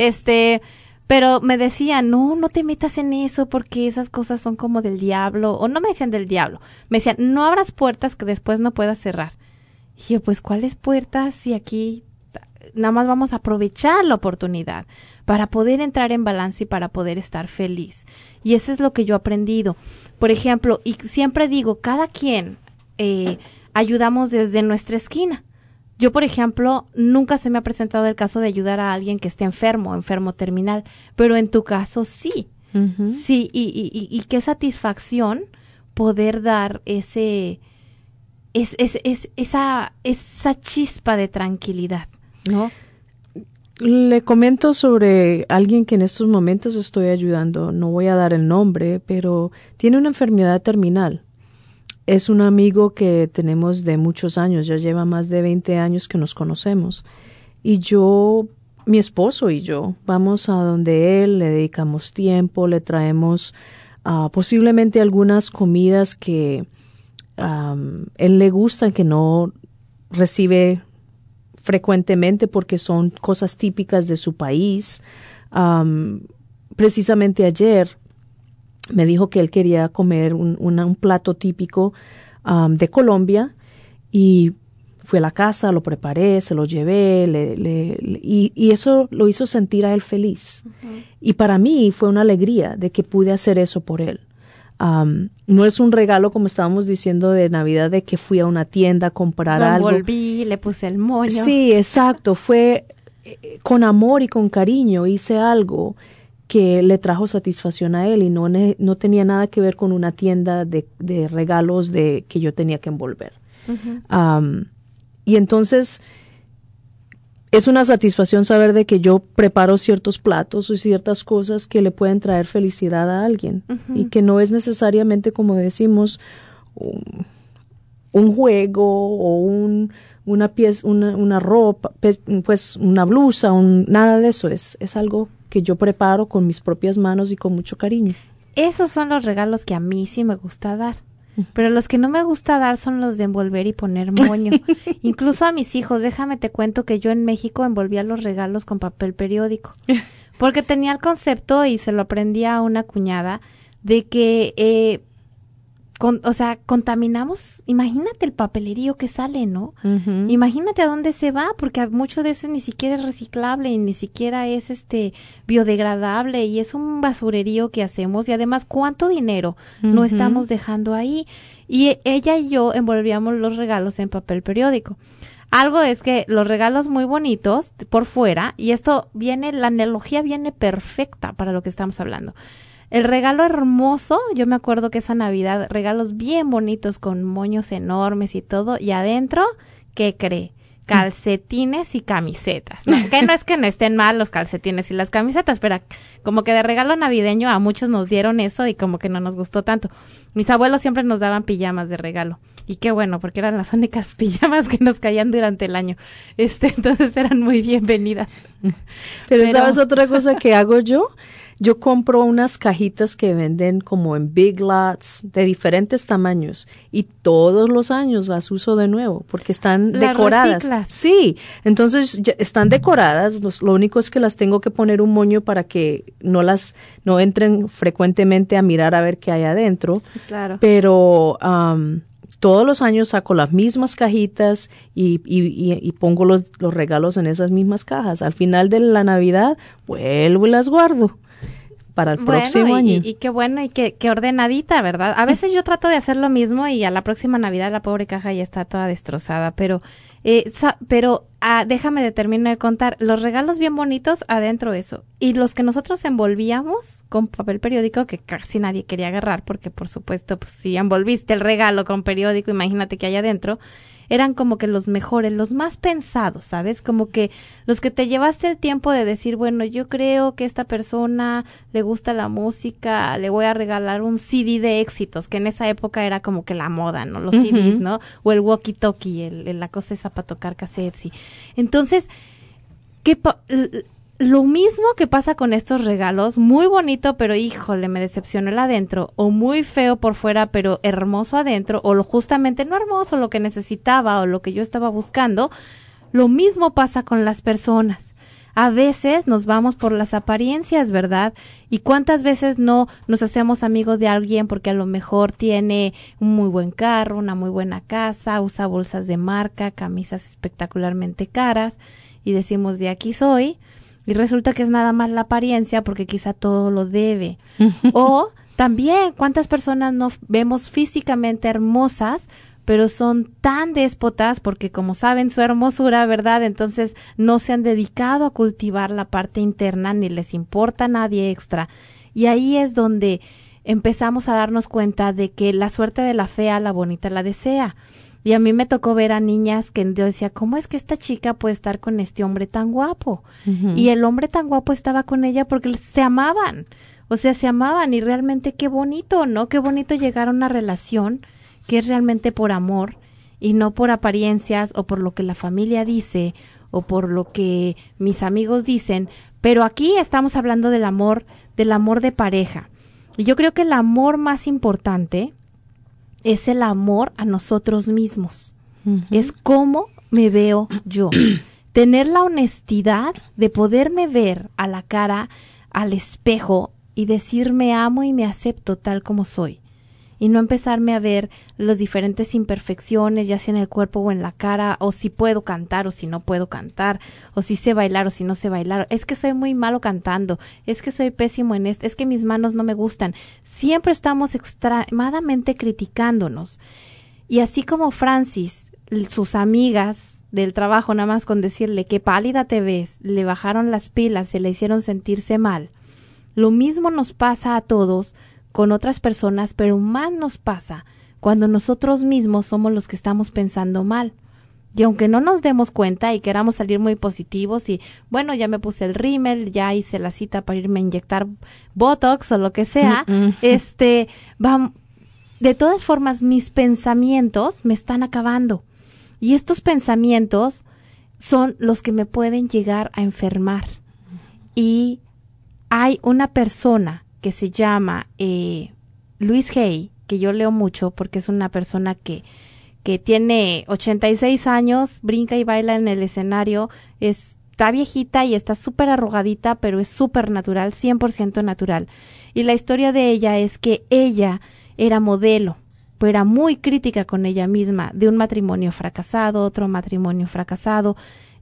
me decían, no te metas en eso porque esas cosas son como del diablo, o no me decían del diablo, me decían, no abras puertas que después no puedas cerrar. Y yo, pues, ¿cuáles puertas? Si aquí nada más vamos a aprovechar la oportunidad para poder entrar en balance y para poder estar feliz. Y eso es lo que yo he aprendido. Por ejemplo, y siempre digo, cada quien ayudamos desde nuestra esquina. Yo, por ejemplo, nunca se me ha presentado el caso de ayudar a alguien que esté enfermo terminal, pero en tu caso sí. Uh-huh. Sí, y qué satisfacción poder dar esa chispa de tranquilidad, ¿no? Le comento sobre alguien que en estos momentos estoy ayudando. No voy a dar el nombre, pero tiene una enfermedad terminal. Es un amigo que tenemos de muchos años, ya lleva más de 20 años que nos conocemos. Y mi esposo y yo, vamos a donde él, le dedicamos tiempo, le traemos posiblemente algunas comidas que él le gustan, que no recibe frecuentemente porque son cosas típicas de su país. Precisamente ayer me dijo que él quería comer un plato típico de Colombia y fui a la casa, lo preparé, se lo llevé y eso lo hizo sentir a él feliz. Uh-huh. Y para mí fue una alegría de que pude hacer eso por él. No es un regalo, como estábamos diciendo, de Navidad, de que fui a una tienda a comprar algo. Lo envolví, le puse el moño. Sí, exacto. Fue con amor y con cariño. Hice algo que le trajo satisfacción a él y no tenía nada que ver con una tienda de regalos que yo tenía que envolver. Uh-huh. Y entonces es una satisfacción saber de que yo preparo ciertos platos o ciertas cosas que le pueden traer felicidad a alguien. Uh-huh. Y que no es necesariamente, como decimos, un juego o una pieza, una ropa, pues una blusa, nada de eso. Es algo que yo preparo con mis propias manos y con mucho cariño. Esos son los regalos que a mí sí me gusta dar. Pero los que no me gusta dar son los de envolver y poner moño. Incluso a mis hijos, déjame te cuento que yo en México envolvía los regalos con papel periódico. Porque tenía el concepto, y se lo aprendí a una cuñada, de que, contaminamos. Imagínate el papelerío que sale, ¿no? Uh-huh. Imagínate a dónde se va, porque mucho de ese ni siquiera es reciclable y ni siquiera es biodegradable, y es un basurerío que hacemos, y además cuánto dinero uh-huh. no estamos dejando ahí. Y ella y yo envolvíamos los regalos en papel periódico. Algo es que los regalos muy bonitos por fuera, y esto la analogía viene perfecta para lo que estamos hablando. el regalo hermoso, yo me acuerdo que esa Navidad, regalos bien bonitos con moños enormes y todo, y adentro, ¿qué cree? Calcetines y camisetas, ¿no? Que no es que no estén mal los calcetines y las camisetas, pero como que de regalo navideño a muchos nos dieron eso y como que no nos gustó tanto. Mis abuelos siempre nos daban pijamas de regalo. Y qué bueno, porque eran las únicas pijamas que nos caían durante el año. Entonces eran muy bienvenidas. Pero ¿sabes otra cosa que hago yo? Yo compro unas cajitas que venden como en Big Lots de diferentes tamaños y todos los años las uso de nuevo porque están decoradas. Reciclas. Sí, entonces ya están decoradas, lo único es que las tengo que poner un moño para que no entren frecuentemente a mirar a ver qué hay adentro. Claro. Pero todos los años saco las mismas cajitas y pongo los regalos en esas mismas cajas. Al final de la Navidad vuelvo y las guardo para el próximo año. Y qué bueno y qué ordenadita, ¿verdad? A veces yo trato de hacer lo mismo y a la próxima Navidad la pobre caja ya está toda destrozada, pero déjame de terminar de contar, los regalos bien bonitos adentro eso, y los que nosotros envolvíamos con papel periódico que casi nadie quería agarrar porque por supuesto pues si envolviste el regalo con periódico, imagínate que hay adentro, eran como que los mejores, los más pensados, ¿sabes? Como que los que te llevaste el tiempo de decir, bueno, yo creo que a esta persona le gusta la música, le voy a regalar un CD de éxitos, que en esa época era como que la moda, ¿no? Los CDs, ¿no? O el walkie-talkie, la cosa esa para tocar cassettes. Entonces, lo mismo que pasa con estos regalos, muy bonito, pero híjole, me decepcionó el adentro, o muy feo por fuera, pero hermoso adentro, o justamente no hermoso, lo que necesitaba o lo que yo estaba buscando, lo mismo pasa con las personas. A veces nos vamos por las apariencias, ¿verdad? ¿Y cuántas veces no nos hacemos amigos de alguien porque a lo mejor tiene un muy buen carro, una muy buena casa, usa bolsas de marca, camisas espectacularmente caras, y decimos, de aquí soy, y resulta que es nada más la apariencia porque quizá todo lo debe. O también, ¿cuántas personas nos vemos físicamente hermosas, pero son tan déspotas porque como saben su hermosura, ¿verdad? Entonces no se han dedicado a cultivar la parte interna ni les importa a nadie extra. Y ahí es donde empezamos a darnos cuenta de que la suerte de la fea, la bonita la desea. Y a mí me tocó ver a niñas que yo decía, ¿cómo es que esta chica puede estar con este hombre tan guapo? Uh-huh. Y el hombre tan guapo estaba con ella porque se amaban. O sea, se amaban y realmente qué bonito, ¿no? Qué bonito llegar a una relación que es realmente por amor y no por apariencias o por lo que la familia dice o por lo que mis amigos dicen. Pero aquí estamos hablando del amor de pareja. Y yo creo que el amor más importante es el amor a nosotros mismos. Uh-huh. Es cómo me veo yo. Tener la honestidad de poderme ver a la cara, al espejo y decir me amo y me acepto tal como soy. Y no empezarme a ver las diferentes imperfecciones, ya sea en el cuerpo o en la cara, o si puedo cantar o si no puedo cantar, o si sé bailar o si no sé bailar. Es que soy muy malo cantando, es que soy pésimo en esto, es que mis manos no me gustan. Siempre estamos extremadamente criticándonos. Y así como Francis, sus amigas del trabajo, nada más con decirle qué pálida te ves, le bajaron las pilas, se le hicieron sentirse mal. Lo mismo nos pasa a todos con otras personas, pero más nos pasa cuando nosotros mismos somos los que estamos pensando mal. Y aunque no nos demos cuenta y queramos salir muy positivos y, bueno, ya me puse el rímel, ya hice la cita para irme a inyectar Botox o lo que sea, de todas formas, mis pensamientos me están acabando. Y estos pensamientos son los que me pueden llegar a enfermar. Y hay una persona que se llama Louise Hay, que yo leo mucho porque es una persona que tiene 86 años, brinca y baila en el escenario, está viejita y está súper arrugadita, pero es súper natural, 100% natural. Y la historia de ella es que ella era modelo, pero era muy crítica con ella misma, de un matrimonio fracasado, otro matrimonio fracasado,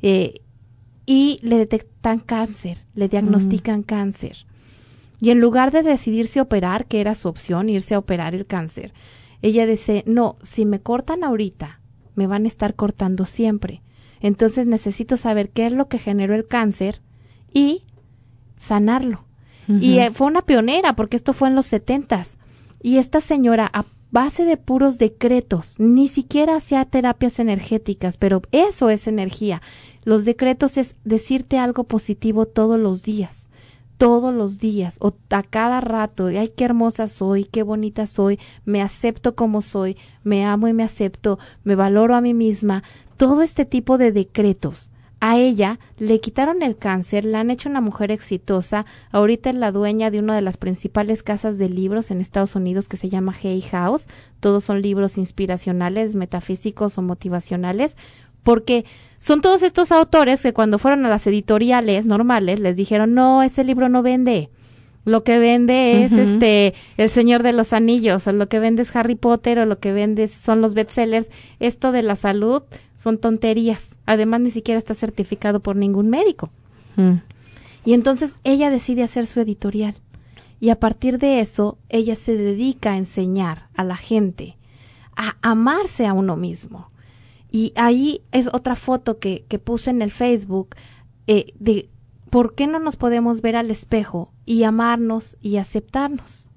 y le detectan cáncer, le diagnostican cáncer. Y en lugar de decidirse a operar, que era su opción, irse a operar el cáncer, ella dice, no, si me cortan ahorita, me van a estar cortando siempre. Entonces necesito saber qué es lo que generó el cáncer y sanarlo. Y fue una pionera porque esto fue en los 70s. Y esta señora, a base de puros decretos, ni siquiera hacía terapias energéticas, pero eso es energía. Los decretos es decirte algo positivo todos los días, o a cada rato. Ay, qué hermosa soy, qué bonita soy, me acepto como soy, me amo y me acepto, me valoro a mí misma. Todo este tipo de decretos. A ella le quitaron el cáncer, la han hecho una mujer exitosa. Ahorita es la dueña de una de las principales casas de libros en Estados Unidos que se llama Hay House. Todos son libros inspiracionales, metafísicos o motivacionales, porque son todos estos autores que cuando fueron a las editoriales normales les dijeron, no, ese libro no vende. Lo que vende es El Señor de los Anillos, o lo que vende es Harry Potter, o lo que vende son los bestsellers. Esto de la salud son tonterías. Además, ni siquiera está certificado por ningún médico. Y entonces ella decide hacer su editorial. Y a partir de eso, ella se dedica a enseñar a la gente a amarse a uno mismo. Y ahí es otra foto que puse en el Facebook de por qué no nos podemos ver al espejo y amarnos y aceptarnos.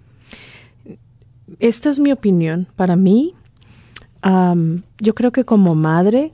Esta es mi opinión. Para mí, yo creo que como madre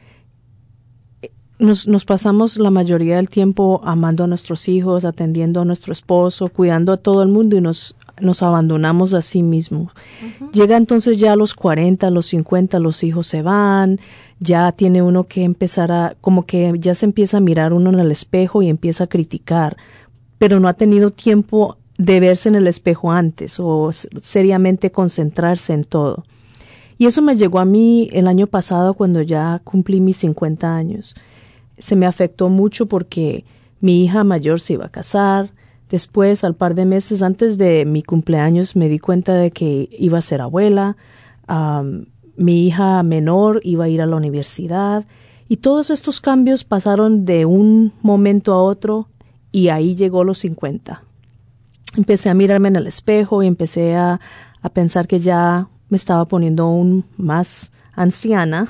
nos pasamos la mayoría del tiempo amando a nuestros hijos, atendiendo a nuestro esposo, cuidando a todo el mundo y nos abandonamos a sí mismos. Llega entonces ya a los 40, a los 50, los hijos se van, ya tiene uno que empezar como que ya se empieza a mirar uno en el espejo y empieza a criticar, pero no ha tenido tiempo de verse en el espejo antes o seriamente concentrarse en todo. Y eso me llegó a mí el año pasado cuando ya cumplí mis 50 años. Se me afectó mucho porque mi hija mayor se iba a casar. Después, al par de meses antes de mi cumpleaños, me di cuenta de que iba a ser abuela. Mi hija menor iba a ir a la universidad. Y todos estos cambios pasaron de un momento a otro y ahí llegó los 50. Empecé a mirarme en el espejo y empecé a pensar que ya me estaba poniendo aún más anciana.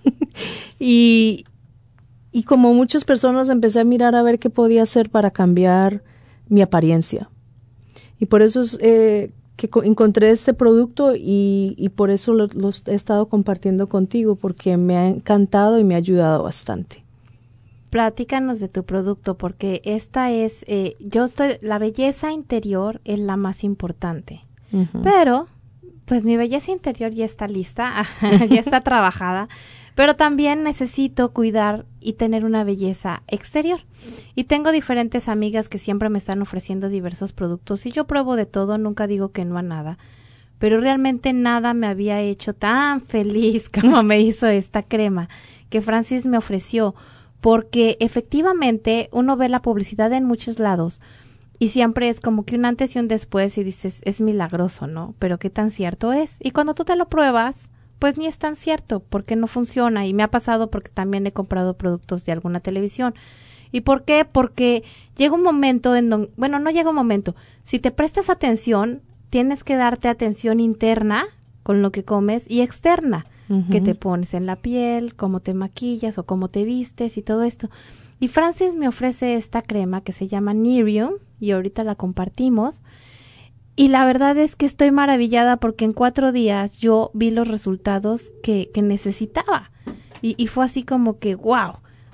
y como muchas personas empecé a mirar a ver qué podía hacer para cambiar mi apariencia. Y por eso es que encontré este producto y por eso los he estado compartiendo contigo, porque me ha encantado y me ha ayudado bastante. Platícanos de tu producto, porque esta es, la belleza interior es la más importante. Pero, pues mi belleza interior ya está lista, ya está trabajada. Pero también necesito cuidar y tener una belleza exterior. Y tengo diferentes amigas que siempre me están ofreciendo diversos productos y yo pruebo de todo, nunca digo que no a nada. Pero realmente nada me había hecho tan feliz como me hizo esta crema que Francis me ofreció, porque efectivamente uno ve la publicidad en muchos lados y siempre es como que un antes y un después y dices, es milagroso, ¿no? Pero qué tan cierto es. Y cuando tú te lo pruebas, pues ni es tan cierto, porque no funciona. Y me ha pasado porque también he comprado productos de alguna televisión. ¿Y por qué? Porque llega un momento no llega un momento. Si te prestas atención, tienes que darte atención interna con lo que comes y externa, que te pones en la piel, cómo te maquillas o cómo te vistes y todo esto. Y Francis me ofrece esta crema que se llama Nerium y ahorita la compartimos. Y la verdad es que estoy maravillada porque en 4 días yo vi los resultados que necesitaba. Y fue así como que, wow,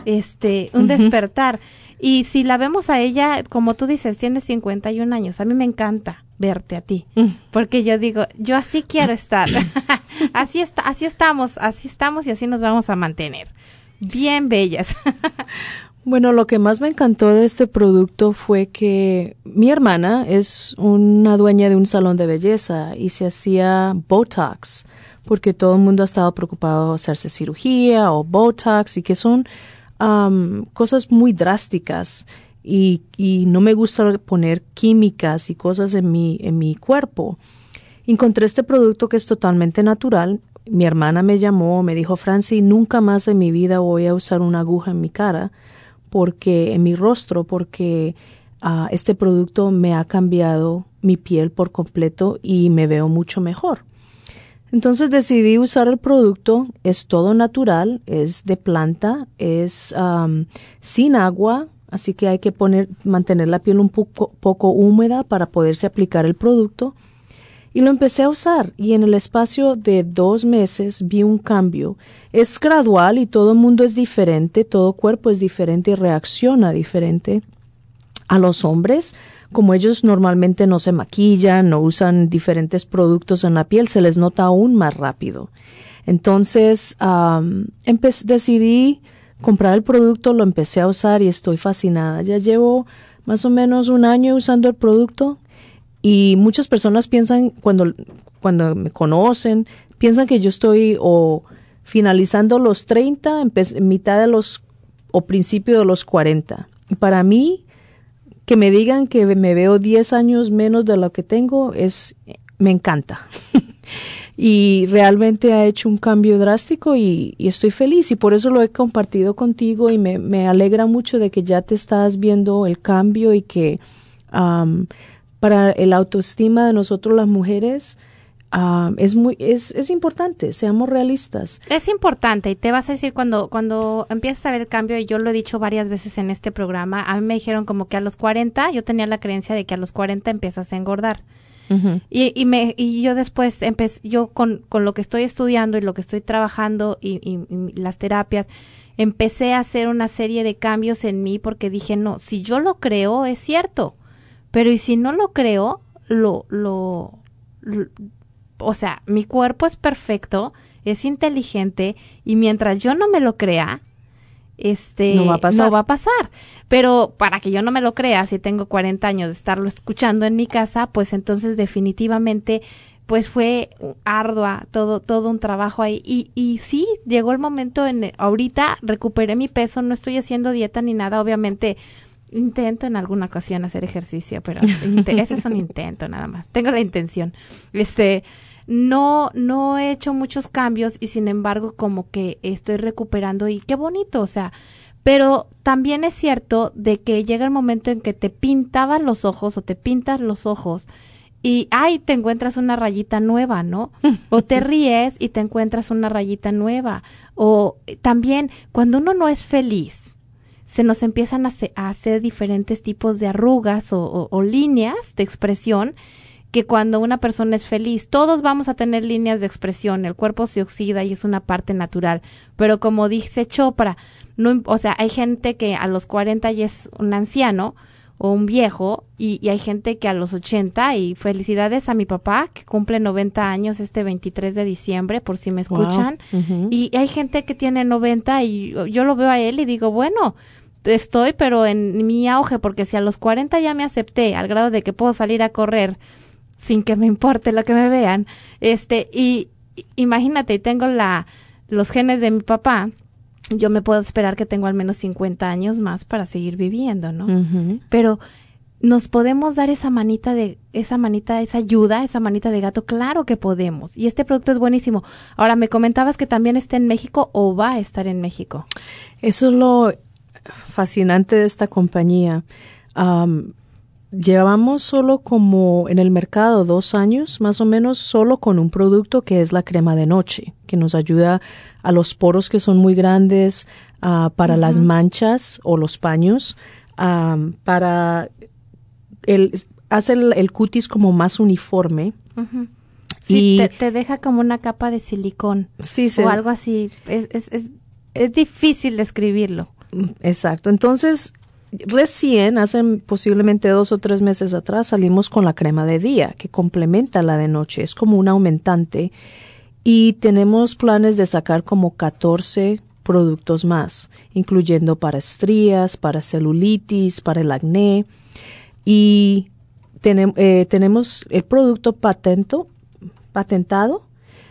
un despertar. Y si la vemos a ella, como tú dices, tiene 51 años. A mí me encanta verte a ti. Porque yo digo, yo así quiero estar. así estamos y así nos vamos a mantener. Bien bellas. Bueno, lo que más me encantó de este producto fue que mi hermana es una dueña de un salón de belleza y se hacía Botox, porque todo el mundo ha estado preocupado de hacerse cirugía o Botox y que son cosas muy drásticas y no me gusta poner químicas y cosas en mi cuerpo. Encontré este producto que es totalmente natural. Mi hermana me llamó, me dijo, Franci, nunca más en mi vida voy a usar una aguja en mi cara, en mi rostro, porque este producto me ha cambiado mi piel por completo y me veo mucho mejor. Entonces decidí usar el producto, es todo natural, es de planta, es sin agua, así que hay que mantener la piel un poco húmeda para poderse aplicar el producto. Y lo empecé a usar y en el espacio de 2 meses vi un cambio. Es gradual y todo mundo es diferente, todo cuerpo es diferente y reacciona diferente. A los hombres, como ellos normalmente no se maquillan, no usan diferentes productos en la piel, se les nota aún más rápido. Entonces, decidí comprar el producto, lo empecé a usar y estoy fascinada. Ya llevo más o menos 1 año usando el producto. Y muchas personas piensan, cuando me conocen, piensan que yo estoy o finalizando los 30, mitad de o principio de los 40. Y para mí, que me digan que me veo 10 años menos de lo que tengo, me encanta. Y realmente ha hecho un cambio drástico y estoy feliz. Y por eso lo he compartido contigo y me alegra mucho de que ya te estás viendo el cambio y que para el autoestima de nosotros las mujeres es importante, seamos realistas. Es importante y te vas a decir cuando empiezas a ver el cambio, y yo lo he dicho varias veces en este programa, a mí me dijeron como que a los 40, yo tenía la creencia de que a los 40 empiezas a engordar. Uh-huh. Y yo después yo con lo que estoy estudiando y lo que estoy trabajando y las terapias, empecé a hacer una serie de cambios en mí porque dije, no, si yo lo creo es cierto. Pero y si no lo creo, o sea, mi cuerpo es perfecto, es inteligente y mientras yo no me lo crea, no va a pasar. Pero para que yo no me lo crea, si tengo 40 años de estarlo escuchando en mi casa, pues entonces definitivamente pues fue ardua todo un trabajo ahí. Y sí, llegó el momento ahorita recuperé mi peso, no estoy haciendo dieta ni nada, obviamente. Intento en alguna ocasión hacer ejercicio, pero ese es un intento nada más. Tengo la intención. No he hecho muchos cambios y sin embargo como que estoy recuperando y qué bonito, o sea, pero también es cierto de que llega el momento en que te pintaban los ojos o te pintas los ojos y te encuentras una rayita nueva, ¿no? O te ríes y te encuentras una rayita nueva. O también cuando uno no es feliz, se nos empiezan a hacer diferentes tipos de arrugas o líneas de expresión que cuando una persona es feliz, todos vamos a tener líneas de expresión, el cuerpo se oxida y es una parte natural, pero como dice Chopra, o sea, hay gente que a los 40 ya es un anciano o un viejo y hay gente que a los 80 y felicidades a mi papá que cumple 90 años este 23 de diciembre, por si me escuchan. Wow. Uh-huh. Y hay gente que tiene 90 y yo lo veo a él y digo, bueno, estoy pero en mi auge, porque si a los 40 ya me acepté al grado de que puedo salir a correr sin que me importe lo que me vean, y imagínate, y tengo los genes de mi papá, yo me puedo esperar que tengo al menos 50 años más para seguir viviendo, ¿no? Uh-huh. Pero nos podemos dar esa ayuda, esa manita de gato, claro que podemos. Y este producto es buenísimo. Ahora, me comentabas que también está en México o va a estar en México. Eso es lo fascinante de esta compañía. Llevamos solo como en el mercado 2 años, más o menos, solo con un producto que es la crema de noche, que nos ayuda a los poros que son muy grandes, para uh-huh. las manchas o los paños, hace el cutis como más uniforme. Uh-huh. Sí, y te deja como una capa de silicón. Sí, o algo así. Es difícil describirlo. Exacto. Entonces, recién, hace posiblemente 2 o 3 meses atrás, salimos con la crema de día, que complementa la de noche. Es como un aumentante. Y tenemos planes de sacar como 14 productos más, incluyendo para estrías, para celulitis, para el acné. Y tenemos el producto patentado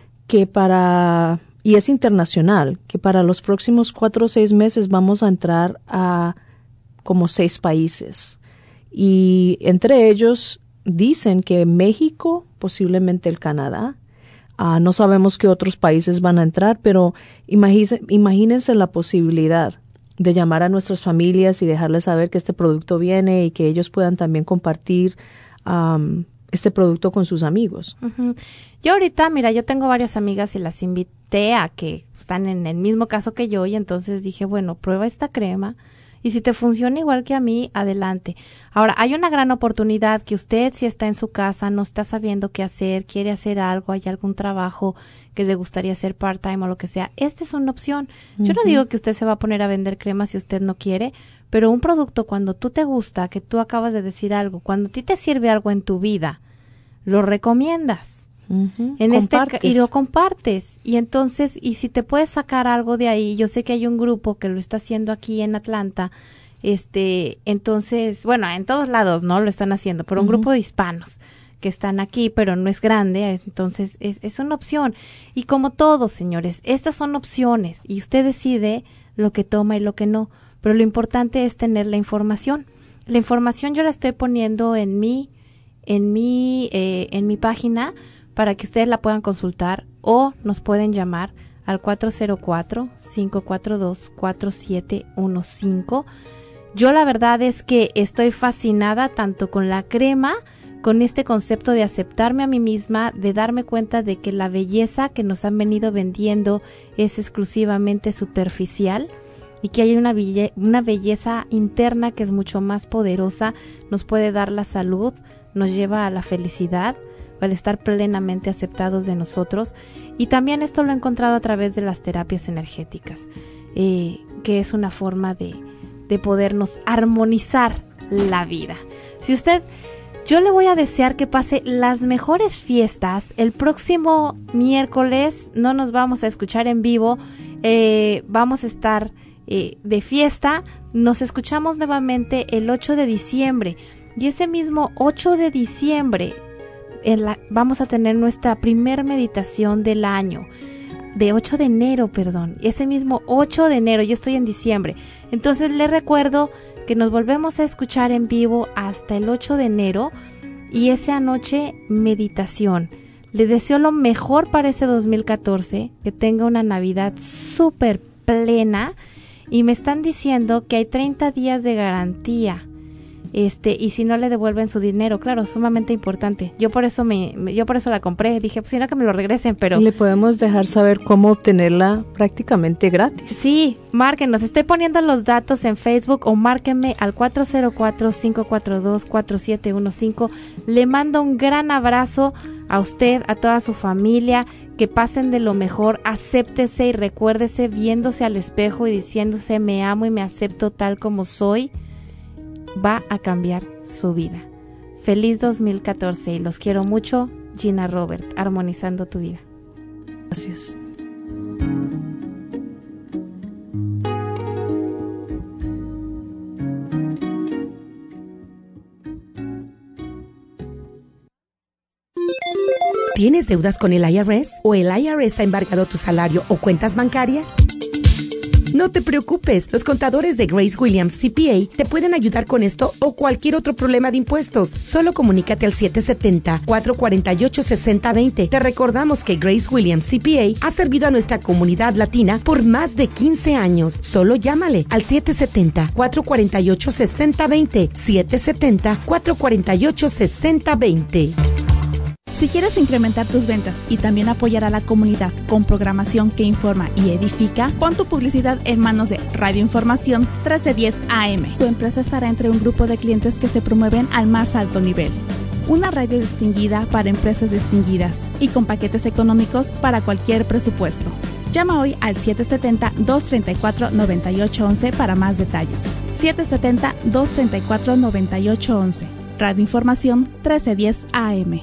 y es internacional, que para los próximos 4 o 6 meses vamos a entrar a como 6 países. Y entre ellos dicen que México, posiblemente el Canadá, no sabemos qué otros países van a entrar, pero imagínense la posibilidad de llamar a nuestras familias y dejarles saber que este producto viene y que ellos puedan también compartir este producto con sus amigos. Uh-huh. Yo ahorita, mira, yo tengo varias amigas y las invité a que están en el mismo caso que yo y entonces dije, bueno, prueba esta crema Y si te funciona igual que a mí, adelante. Ahora, hay una gran oportunidad que usted, si está en su casa, no está sabiendo qué hacer, quiere hacer algo, hay algún trabajo que le gustaría hacer part-time o lo que sea. Esta es una opción. Yo no digo que usted se va a poner a vender cremas si usted no quiere, pero un producto cuando tú te gusta, que tú acabas de decir algo, cuando a ti te sirve algo en tu vida, lo recomiendas. Y lo compartes. Y entonces, y si te puedes sacar algo de ahí, yo sé que hay un grupo que lo está haciendo aquí en Atlanta, entonces, bueno, en todos lados, ¿no? Lo están haciendo, pero un grupo de hispanos que están aquí, pero no es grande, entonces es una opción. Y como todos, señores, estas son opciones y usted decide lo que toma y lo que no, pero lo importante es tener la información. La información yo la estoy poniendo en mi página para que ustedes la puedan consultar o nos pueden llamar al 404-542-4715. Yo la verdad es que estoy fascinada tanto con la crema, con este concepto de aceptarme a mí misma, de darme cuenta de que la belleza que nos han venido vendiendo es exclusivamente superficial y que hay una belleza interna que es mucho más poderosa, nos puede dar la salud, nos lleva a la felicidad, al estar plenamente aceptados de nosotros. Y también esto lo he encontrado a través de las terapias energéticas, que es una forma de podernos armonizar la vida. Yo le voy a desear que pase las mejores fiestas. El próximo miércoles no nos vamos a escuchar en vivo, vamos a estar de fiesta. Nos escuchamos nuevamente el 8 de diciembre y ese mismo 8 de diciembre vamos a tener nuestra primer meditación del año, de 8 de enero, perdón, ese mismo 8 de enero, yo estoy en diciembre, entonces les recuerdo que nos volvemos a escuchar en vivo hasta el 8 de enero y esa noche meditación. Le deseo lo mejor para ese 2014, que tenga una Navidad súper plena y me están diciendo que hay 30 días de garantía. Y si no le devuelven su dinero, claro, sumamente importante. Yo por eso la compré, dije, pues si no que me lo regresen, pero le podemos dejar saber cómo obtenerla prácticamente gratis. Sí, márquenos, estoy poniendo los datos en Facebook o márquenme al 404-542-4715. Le mando un gran abrazo a usted, a toda su familia, que pasen de lo mejor, acéptese y recuérdese viéndose al espejo y diciéndose me amo y me acepto tal como soy. Va a cambiar su vida. Feliz 2014 y los quiero mucho. Gina Robert, armonizando tu vida. Gracias. ¿Tienes deudas con el IRS o el IRS ha embargado tu salario o cuentas bancarias? No te preocupes, los contadores de Grace Williams CPA te pueden ayudar con esto o cualquier otro problema de impuestos. Solo comunícate al 770-448-6020. Te recordamos que Grace Williams CPA ha servido a nuestra comunidad latina por más de 15 años. Solo llámale al 770-448-6020. 770-448-6020. Si quieres incrementar tus ventas y también apoyar a la comunidad con programación que informa y edifica, pon tu publicidad en manos de Radio Información 1310 AM. Tu empresa estará entre un grupo de clientes que se promueven al más alto nivel. Una radio distinguida para empresas distinguidas y con paquetes económicos para cualquier presupuesto. Llama hoy al 770-234-9811 para más detalles. 770-234-9811. Radio Información 1310 AM.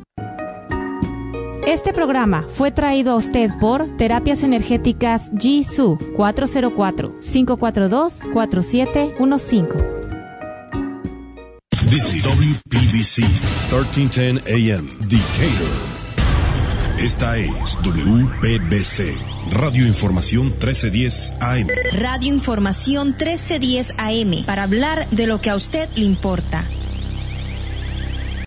Este programa fue traído a usted por Terapias Energéticas Jisoo 404-542-4715. This is WPBC 1310 AM, Decatur. Esta es WPBC, Radio Información 1310 AM. Radio Información 1310 AM, para hablar de lo que a usted le importa.